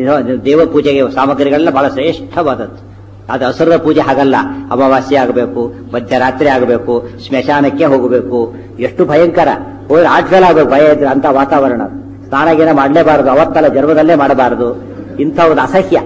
ದೇವ ಪೂಜೆಗೆ ಸಾಮಗ್ರಿಗಳೆಲ್ಲ ಬಹಳ ಶ್ರೇಷ್ಠವಾದದ್ದು. ಅದು ಅಸುರರ ಪೂಜೆ ಹಾಗಲ್ಲ. ಅಮಾವಾಸ್ಯೆ ಆಗಬೇಕು, ಮಧ್ಯರಾತ್ರಿ ಆಗಬೇಕು, ಸ್ಮಶಾನಕ್ಕೆ ಹೋಗಬೇಕು. ಎಷ್ಟು ಭಯಂಕರ! ಹೋಗಿ ಆಟ್ಫೇಲ್ ಆಗಬೇಕು ಭಯ ಇದ್ರೆ ಅಂತ ವಾತಾವರಣ. ಸ್ನಾನಗೇನ ಮಾಡಲೇಬಾರದು, ಅವತ್ತಲ್ಲ ಜನ್ಮದಲ್ಲೇ ಮಾಡಬಾರದು. ಇಂಥ ಒಂದು ಅಸಹ್ಯ.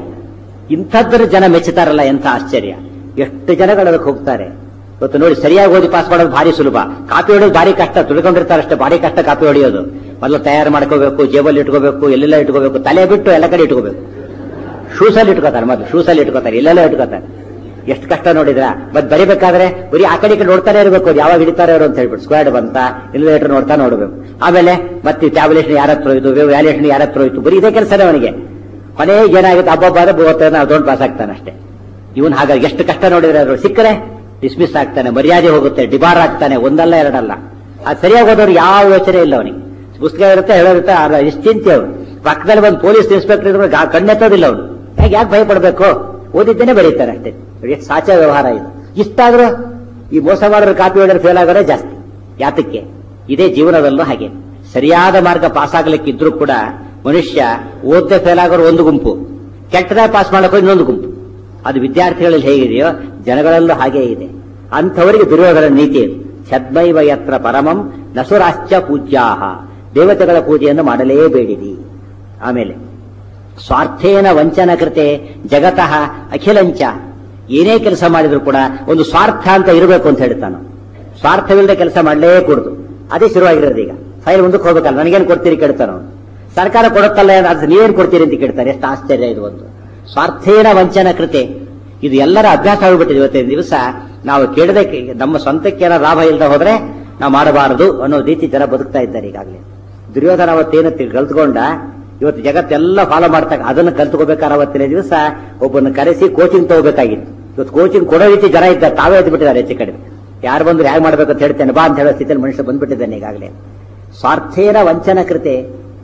ಇಂಥದ್ರ ಜನ ಮೆಚ್ಚುತ್ತಾರಲ್ಲ, ಎಂಥ ಆಶ್ಚರ್ಯ! ಎಷ್ಟು ಜನಗಳು ಅದಕ್ಕೆ ಹೋಗ್ತಾರೆ ಇವತ್ತು ನೋಡಿ. ಸರಿಯಾಗಿ ಓದಿ ಪಾಸ್ ಮಾಡೋದು ಭಾರಿ ಸುಲಭ, ಕಾಪಿ ಹೊಡೆಯೋದು ಭಾರಿ ಕಷ್ಟ. ತುಳ್ಕೊಂಡಿರ್ತಾರಷ್ಟೇ, ಭಾರಿ ಕಷ್ಟ ಕಾಪಿ ಹೊಡೆಯೋದು. ಮೊದಲು ತಯಾರು ಮಾಡ್ಕೋಬೇಕು, ಜೇಬಲ್ಲಿ ಇಟ್ಕೋಬೇಕು, ಎಲ್ಲೆಲ್ಲ ಇಟ್ಕೋಬೇಕು, ತಲೆ ಬಿಟ್ಟು ಎಲ್ಲ ಕಡೆ ಇಟ್ಕೋಬೇಕು. ಶೂಸಲ್ಲಿ ಇಟ್ಕೋತಾರೆ, ಮೊದಲು ಶೂಸಲ್ಲಿ ಇಟ್ಕೋತಾರೆ, ಇಲ್ಲೆಲ್ಲ ಇಟ್ಕೋತಾರೆ. ಎಷ್ಟು ಕಷ್ಟ ನೋಡಿದ್ರ. ಮತ್ತೆ ಬರಿಬೇಕಾದ್ರೆ ಬರೀ ಆ ಕಡೆ ನೋಡ್ತಾನೆ ಇರಬೇಕು, ಯಾವಾಗ ಹಿಡಿತಾರೆ ಅವರು ಅಂತ ಹೇಳ್ಬಿಟ್ಟು. ಸ್ಕ್ವಾಡ್ ಬಂತ ಇನ್ವೇಟರ್ ನೋಡ್ತಾ ನೋಡ್ಬೇಕು. ಆಮೇಲೆ ಮತ್ತೆ ಟ್ಯಾಬ್ಲೇಷನ್ ಯಾರ ಹತ್ರ ಹೋಯ್ತು, ವ್ಯಾಲ್ಯೂಷನ್ ಯಾರ ಹತ್ರ ಹೋಯ್ತು, ಬರೀ ಇದೇ ಕೆಲಸನೇ ಅವನಿಗೆ. ಕೊನೆಗೆ ಏನಾಗುತ್ತೆ, ಹಬ್ಬಬ್ಬಾದ್ರೆ ಮೂವತ್ತೈದು ಅದೊಂದು ಪಾಸ್ ಆಗ್ತಾನೆ ಅಷ್ಟೇ. ಇವನ್ ಹಾಗಾಗಿ ಎಷ್ಟು ಕಷ್ಟ ನೋಡಿದ್ರೆ ಅವರು ಸಿಕ್ಕರೆ ಡಿಸ್ಮಿಸ್ ಆಗ್ತಾನೆ, ಮರ್ಯಾದೆ ಹೋಗುತ್ತೆ, ಡಿಬಾರ್ ಆಗ್ತಾನೆ. ಒಂದಲ್ಲ ಎರಡಲ್ಲ. ಅದು ಸರಿಯಾಗಿ ಹೋದವ್ರು ಯಾವ ಯೋಚನೆ ಇಲ್ಲ ಅವನಿಗೆ. ಪುಸ್ತಕ ಇರುತ್ತೆ, ಹೇಳೋರುತ್ತೆ, ನಿಶ್ಚಿಂತೆ ಅವರು. ಪಕ್ಕದಲ್ಲಿ ಬಂದು ಪೊಲೀಸ್ ಇನ್ಸ್ಪೆಕ್ಟರ್ ಇದ್ರು ಕಣ್ಣೆತ್ತೋದಿಲ್ಲ ಅವನು. ಹೇಗೆ ಯಾಕೆ ಭಯ ಪಡಬೇಕು? ಓದಿದ್ದೇನೆ ಬರೀತಾರೆ ಅಷ್ಟೇ. ಎಷ್ಟು ಸಾಚ ವ್ಯವಹಾರ ಇದು. ಇಷ್ಟಾದ್ರೂ ಈ ಮೋಸ ಮಾಡೋರು, ಕಾಪಿ ಹೊಡೆದ್ರೆ ಫೇಲ್ ಆಗೋರೇ ಜಾಸ್ತಿ. ಯಾತಕ್ಕೆ? ಇದೇ ಜೀವನದಲ್ಲೂ ಹಾಗೆ. ಸರಿಯಾದ ಮಾರ್ಗ ಪಾಸ್ ಆಗ್ಲಿಕ್ಕಿದ್ರು ಕೂಡ ಮನುಷ್ಯ ಓದ್ದೆ ಫೇಲ್ ಆಗೋರು ಒಂದು ಗುಂಪು, ಕೆಟ್ಟದಾಗ ಪಾಸ್ ಮಾಡಕ್ಕೆ ಇನ್ನೊಂದು ಗುಂಪು. ಅದು ವಿದ್ಯಾರ್ಥಿಗಳಲ್ಲಿ ಹೇಗಿದೆಯೋ ಜನಗಳಲ್ಲೂ ಹಾಗೇ ಇದೆ. ಅಂಥವರಿಗೆ ದುರ್ಯೋಧನ ನೀತಿ ಇದು. ಛದ್ಮೈವ ಯತ್ರ ಪರಮಂ ನಸುರಾಶ್ಚ ಪೂಜ್ಯಾಹ, ದೇವತೆಗಳ ಪೂಜೆಯನ್ನು ಮಾಡಲೇಬೇಡಿರಿ. ಆಮೇಲೆ ಸ್ವಾರ್ಥೇನ ವಂಚನ ಕೃತೆ ಜಗತಃ ಅಖಿಲಂಚ, ಏನೇ ಕೆಲಸ ಮಾಡಿದ್ರು ಕೂಡ ಒಂದು ಸ್ವಾರ್ಥ ಅಂತ ಇರಬೇಕು ಅಂತ ಹೇಳ್ತಾನೆ. ಸ್ವಾರ್ಥವಿಲ್ಲದೆ ಕೆಲಸ ಮಾಡಲೇ ಕೂಡುದು. ಅದೇ ಶುರುವಾಗಿರೋದು. ಈಗ ಫೈಲ್ ಮುಂದಕ್ಕೆ ಹೋಗ್ಬೇಕಲ್ಲ, ನನಗೇನು ಕೊಡ್ತೀರಿ ಕೇಳ್ತಾನೆ ಅವನು. ಸರ್ಕಾರ ಕೊಡುತ್ತಲ್ಲ, ಅದು ನೀವೇನು ಕೊಡ್ತೀರಿ ಅಂತ ಕೇಳ್ತಾರೆ. ಎಷ್ಟು ಆಶ್ಚರ್ಯ ಇದು! ಒಂದು ಸ್ವಾರ್ಥೇನ ವಂಚನ ಕೃತೆ, ಇದು ಎಲ್ಲರ ಅಭ್ಯಾಸ ಆಗಿಬಿಟ್ಟಿದೆ. ಇವತ್ತಿನ ದಿವಸ ನಾವು ಕೇಳದೆ, ನಮ್ಮ ಸ್ವಂತಕ್ಕೇನ ಲಾಭ ಇಲ್ಲದೆ ಹೋದ್ರೆ ನಾವು ಮಾಡಬಾರದು ಅನ್ನೋ ರೀತಿ ಜನ ಬದುಕ್ತಾ ಇದ್ದಾರೆ ಈಗಾಗಲೇ. ದುರ್ಯೋಧನ ಅವತ್ತೇನು ಕಲ್ತ್ಕೊಂಡ, ಇವತ್ತು ಜಗತ್ತೆಲ್ಲ ಫಾಲೋ ಮಾಡ್ತಾ ಅದನ್ನು ಕಲ್ತ್ಕೋಬೇಕಾದ್ರೆ ಅವತ್ತಿನ ದಿವಸ ಒಬ್ಬನ ಕರೆಸಿ ಕೋಚಿಂಗ್ ತಗೋಬೇಕಾಗಿತ್ತು. ಇವತ್ತು ಕೋಚಿಂಗ್ ಕೊಡೋ ರೀತಿ ಜನ ಇದ್ದಾರೆ, ತಾವೇ ಎದ್ದು ಬಿಟ್ಟಿದ್ದಾರೆ ಹೆಚ್ಚು ಕಡಿಮೆ. ಯಾರು ಬಂದ್ರು ಹೇಗೆ ಮಾಡ್ಬೇಕು ಅಂತ ಹೇಳ್ತೇನೆ ಬಾ ಅಂತ ಹೇಳೋ ಸ್ಥಿತಿಯಲ್ಲಿ ಮನುಷ್ಯ ಬಂದ್ಬಿಟ್ಟಿದ್ದಾನೆ ಈಗಾಗಲೇ. ಸ್ವಾರ್ಥೇನ ವಂಚನ ಕೃತೆ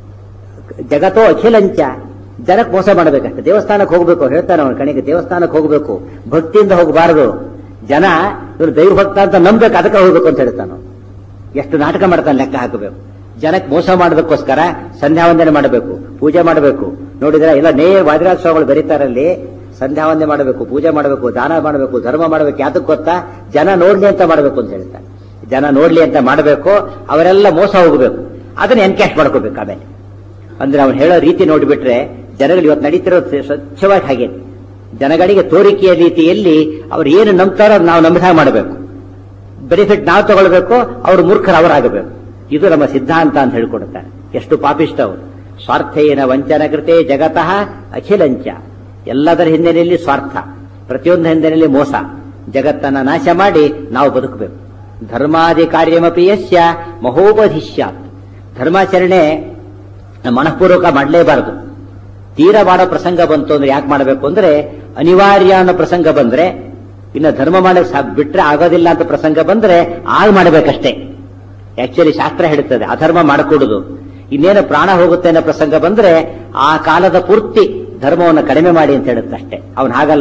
ಜಗತ್ತೋ ಅಖಿಲಂಚ. ಜನಕ್ಕೆ ಮೋಸ ಮಾಡಬೇಕಷ್ಟೆ. ದೇವಸ್ಥಾನಕ್ಕೆ ಹೋಗ್ಬೇಕು ಹೇಳ್ತಾನೆ ಅವನ ಕಣಿಗೆ, ದೇವಸ್ಥಾನಕ್ಕೆ ಹೋಗ್ಬೇಕು, ಭಕ್ತಿಯಿಂದ ಹೋಗಬಾರದು. ಜನ ಇವರು ದೈವಭಕ್ತ ಅಂತ ನಂಬಬೇಕು, ಅದಕ್ಕೆ ಹೋಗ್ಬೇಕು ಅಂತ ಹೇಳ್ತಾನೆ. ಎಷ್ಟು ನಾಟಕ ಮಾಡ್ತಾನೆ ಲೆಕ್ಕ ಹಾಕಬೇಕು. ಜನಕ್ಕೆ ಮೋಸ ಮಾಡೋದಕ್ಕೋಸ್ಕರ ಸಂಧ್ಯಾ ವಂದನೆ ಮಾಡಬೇಕು, ಪೂಜೆ ಮಾಡಬೇಕು. ನೋಡಿದ್ರೆ ಇಲ್ಲ ನೇರ ವಾದಿರಾಜ ಸ್ವಾಮಿಗಳು ಬರೀತಾರಲ್ಲಿ ಸಂಧ್ಯಾ ವಂದನೆ ಮಾಡಬೇಕು, ಪೂಜೆ ಮಾಡಬೇಕು, ದಾನ ಮಾಡಬೇಕು, ಧರ್ಮ ಮಾಡಬೇಕು. ಯಾತಕ್ಕೆ ಗೊತ್ತಾ? ಜನ ನೋಡ್ಲಿ ಅಂತ ಮಾಡಬೇಕು ಅಂತ ಹೇಳ್ತಾರೆ. ಜನ ನೋಡ್ಲಿ ಅಂತ ಮಾಡಬೇಕು, ಅವರೆಲ್ಲ ಮೋಸ ಹೋಗಬೇಕು, ಅದನ್ನ ಎನ್ಕ್ಯಾಶ್ ಮಾಡ್ಕೋಬೇಕು. ಆಮೇಲೆ ಅಂದ್ರೆ ಅವ್ನು ಹೇಳೋ ರೀತಿ ನೋಡಿಬಿಟ್ರೆ ಜನಗಳು ಇವತ್ತು ನಡೀತಿರೋದು ಸ್ವಚ್ಛವಾಗಿ ಹಾಗೆ. ಜನಗಳಿಗೆ ತೋರಿಕೆಯ ರೀತಿಯಲ್ಲಿ ಅವ್ರು ಏನು ನಂಬ್ತಾರೋ ನಾವು ನಂಬಿದ ಮಾಡಬೇಕು, ಬೆನಿಫಿಟ್ ನಾವು ತಗೊಳ್ಬೇಕು, ಅವ್ರು ಮೂರ್ಖರು ಅವರಾಗಬೇಕು. ಇದು ನಮ್ಮ ಸಿದ್ಧಾಂತ ಅಂತ ಹೇಳ್ಕೊಡುತ್ತಾರೆ. ಎಷ್ಟು ಪಾಪಿಷ್ಟ ಅವರು. ಸ್ವಾರ್ಥೇನ ವಂಚನ ಕೃತೆ ಜಗತಃ ಅಖಿಲಂಚ. ಎಲ್ಲದರ ಹಿನ್ನೆಲೆಯಲ್ಲಿ ಸ್ವಾರ್ಥ, ಪ್ರತಿಯೊಂದು ಹಿನ್ನೆಲೆಯಲ್ಲಿ ಮೋಸ. ಜಗತ್ತನ್ನ ನಾಶ ಮಾಡಿ ನಾವು ಬದುಕಬೇಕು. ಧರ್ಮಾದಿ ಕಾರ್ಯಮಪಿ ಯಸ್ಯ ಮಹೋಪಧಿಷ್ಯಾತ್. ಧರ್ಮಾಚರಣೆ ಮನಃಪೂರ್ವಕ ಮಾಡಲೇಬಾರದು. ತೀರ ಮಾಡೋ ಪ್ರಸಂಗ ಬಂತು ಅಂದ್ರೆ ಯಾಕೆ ಮಾಡಬೇಕು ಅಂದ್ರೆ ಅನಿವಾರ್ಯ ಅನ್ನೋ ಪ್ರಸಂಗ ಬಂದ್ರೆ, ಇನ್ನು ಧರ್ಮ ಮಾಡಕ್ಕೆ ಬಿಟ್ರೆ ಆಗೋದಿಲ್ಲ ಅಂತ ಪ್ರಸಂಗ ಬಂದ್ರೆ ಆಗ ಮಾಡಬೇಕಷ್ಟೇ. ಆಕ್ಚುಲಿ ಶಾಸ್ತ್ರ ಹೇಳುತ್ತದೆ ಅಧರ್ಮ ಮಾಡಕೂಡುದು. ಇನ್ನೇನು ಪ್ರಾಣ ಹೋಗುತ್ತೆ ಅನ್ನೋ ಪ್ರಸಂಗ ಬಂದ್ರೆ ಆ ಕಾಲದ ಪೂರ್ತಿ ಧರ್ಮವನ್ನು ಕಡಿಮೆ ಮಾಡಿ ಅಂತ ಹೇಳುತ್ತೆ ಅಷ್ಟೇ. ಅವನು ಹಾಗಲ್ಲ.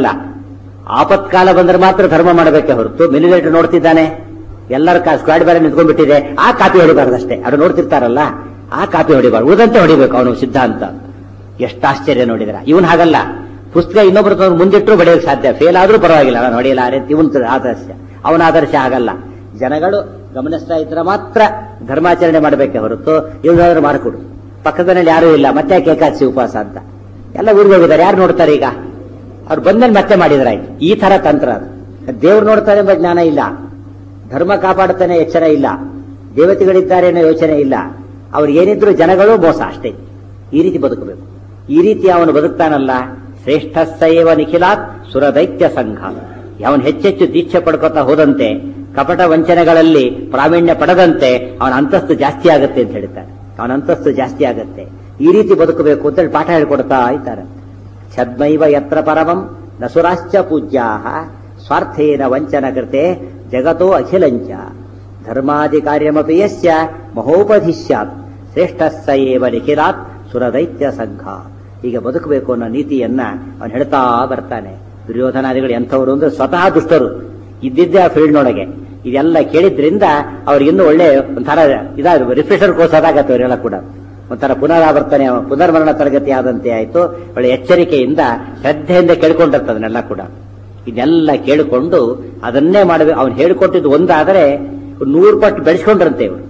ಆಪತ್ಕಾಲ ಬಂದ್ರೆ ಮಾತ್ರ ಧರ್ಮ ಮಾಡಬೇಕೆ ಹೊರತು ಮಿಲಿಟರಿ ನೋಡ್ತಿದ್ದಾನೆ, ಎಲ್ಲರ ಸ್ಕ್ವಾಡ್ ಬೇರೆ ನಿಂತ್ಕೊಂಡ್ಬಿಟ್ಟಿದೆ, ಆ ಕಾಪಿ ಹೊಡಿಬಾರ್ದಷ್ಟೇ. ಅದು ನೋಡ್ತಿರ್ತಾರಲ್ಲ, ಆ ಕಾಪಿ ಹೊಡಿಬಾರ್ದು, ಉಳಿದಂತೆ ಹೊಡಿಬೇಕು ಅವನು ಸಿದ್ಧಾಂತ. ಎಷ್ಟು ಆಶ್ಚರ್ಯ ನೋಡಿದ್ರ. ಇವನ್ ಹಾಗಲ್ಲ. ಪುಸ್ತಕ ಇನ್ನೊಬ್ರು ಮುಂದಿಟ್ಟರು ಬರೆಯೋಕೆ ಸಾಧ್ಯ, ಫೇಲ್ ಆದ್ರೂ ಪರವಾಗಿಲ್ಲ, ನಾನು ಹೊಡೆಯಲ್ಲ. ಇವನ್ ಆದರ್ಶ, ಅವನ ಆದರ್ಶ ಆಗಲ್ಲ. ಜನಗಳು ಗಮನಿಸ್ತಾ ಇದ್ರೆ ಮಾತ್ರ ಧರ್ಮಾಚರಣೆ ಮಾಡಬೇಕೆ ಹೊರತು ಇವನಾದ್ರೂ ಮಾಡಿಕೊಡು. ಪಕ್ಕದಲ್ಲಿ ಯಾರೂ ಇಲ್ಲ, ಮತ್ತೆ ಏಕಾದಶಿ ಉಪವಾಸ ಅಂತ ಎಲ್ಲ ಊರಿಗೆ ಹೋಗಿದ್ದಾರೆ. ಯಾರು ನೋಡ್ತಾರೆ ಈಗ? ಅವ್ರು ಬಂದಲ್ಲಿ ಮತ್ತೆ ಮಾಡಿದ್ರಾಯ್ತು. ಈ ತರ ತಂತ್ರ ಅದು. ದೇವ್ರು ನೋಡ್ತಾರೆ ಎಂಬ ಜ್ಞಾನ ಇಲ್ಲ, ಧರ್ಮ ಕಾಪಾಡುತ್ತಾನೆ ಎಚ್ಚರ ಇಲ್ಲ, ದೇವತೆಗಳಿದ್ದಾರೆ ಅನ್ನೋ ಯೋಚನೆ ಇಲ್ಲ. ಅವ್ರು ಏನಿದ್ರು ಜನಗಳು ಮೋಸ ಅಷ್ಟೇ. ಈ ರೀತಿ ಬದುಕಬೇಕು. ಈ ರೀತಿ ಅವನು ಬದುಕ್ತಾನಲ್ಲ, ಶ್ರೇಷ್ಠಸ್ಸೈವ ನಿಖಿಲಾತ್ ಸುರದೈತ್ಯ ಸಂಘ. ಅವನು ಹೆಚ್ಚೆಚ್ಚು ದೀಕ್ಷೆ ಪಡ್ಕೋತಾ ಹೋದಂತೆ, ಕಪಟ ವಂಚನೆಗಳಲ್ಲಿ ಪ್ರಾವೀಣ್ಯ ಪಡೆದಂತೆ ಅವನ ಅಂತಸ್ತು ಜಾಸ್ತಿ ಆಗುತ್ತೆ ಅಂತ ಹೇಳ್ತಾರೆ. ಅವನ ಅಂತಸ್ತು ಜಾಸ್ತಿ ಆಗುತ್ತೆ. ಈ ರೀತಿ ಬದುಕಬೇಕು ಅಂತೇಳಿ ಪಾಠ ಹೇಳ್ಕೊಡ್ತಾ ಇದ್ದಾರೆ. ಛದ್ಮೈವ ಯತ್ರ ಪರಮಂ ನಸುರಾಶ್ಚ ಪೂಜ್ಯಾ ಸ್ವಾರ್ಥೇನ ವಂಚನ ಕೃತೆ ಜಗತೋ ಅಖಿಲಂಚ. ಧರ್ಮಾದಿ ಕಾರ್ಯಮಪಿ ಯಸ್ಯ ಮಹೋಪಧಿಷ್ಯಾತ್ ಶ್ರೇಷ್ಠಸ್ಸೈವ ನಿಖಿಲಾತ್ ಸುರದೈತ್ಯ ಸಂಘ. ಈಗ ಬದುಕಬೇಕು ಅನ್ನೋ ನೀತಿಯನ್ನ ಅವನು ಹೇಳ್ತಾ ಬರ್ತಾನೆ. ದುರ್ಯೋಧನಾದಿಗಳು ಎಂಥವರು ಅಂದ್ರೆ ಸ್ವತಃ ದುಷ್ಟರು ಇದ್ದಿದ್ದೇ ಆ ಫೀಲ್ಡ್ನೊಳಗೆ. ಇದೆಲ್ಲ ಕೇಳಿದ್ರಿಂದ ಅವ್ರಿಗೆ ಇನ್ನೂ ಒಳ್ಳೆ ಒಂಥರ ಇದಾದ ರಿಫ್ರೆಷರ್ ಕೋರ್ಸ್ ಆದಾಗತ್ತೆ. ಅವರೆಲ್ಲ ಕೂಡ ಒಂಥರ ಪುನರಾವರ್ತನೆ, ಪುನರ್ಮರಣ ತರಗತಿ ಆದಂತೆ ಆಯ್ತು. ಒಳ್ಳೆ ಎಚ್ಚರಿಕೆಯಿಂದ ಶ್ರದ್ಧೆಯಿಂದ ಕೇಳ್ಕೊಂಡಿರ್ತದನ್ನೆಲ್ಲ ಕೂಡ. ಇದೆಲ್ಲ ಕೇಳಿಕೊಂಡು ಅದನ್ನೇ ಮಾಡಬೇಕು. ಅವ್ನು ಹೇಳಿಕೊಟ್ಟಿದ್ದು ಒಂದಾದರೆ ನೂರು ಪಟ್ಟು ಬೆಳೆಸ್ಕೊಂಡ್ರಂತೆ. ಇವರು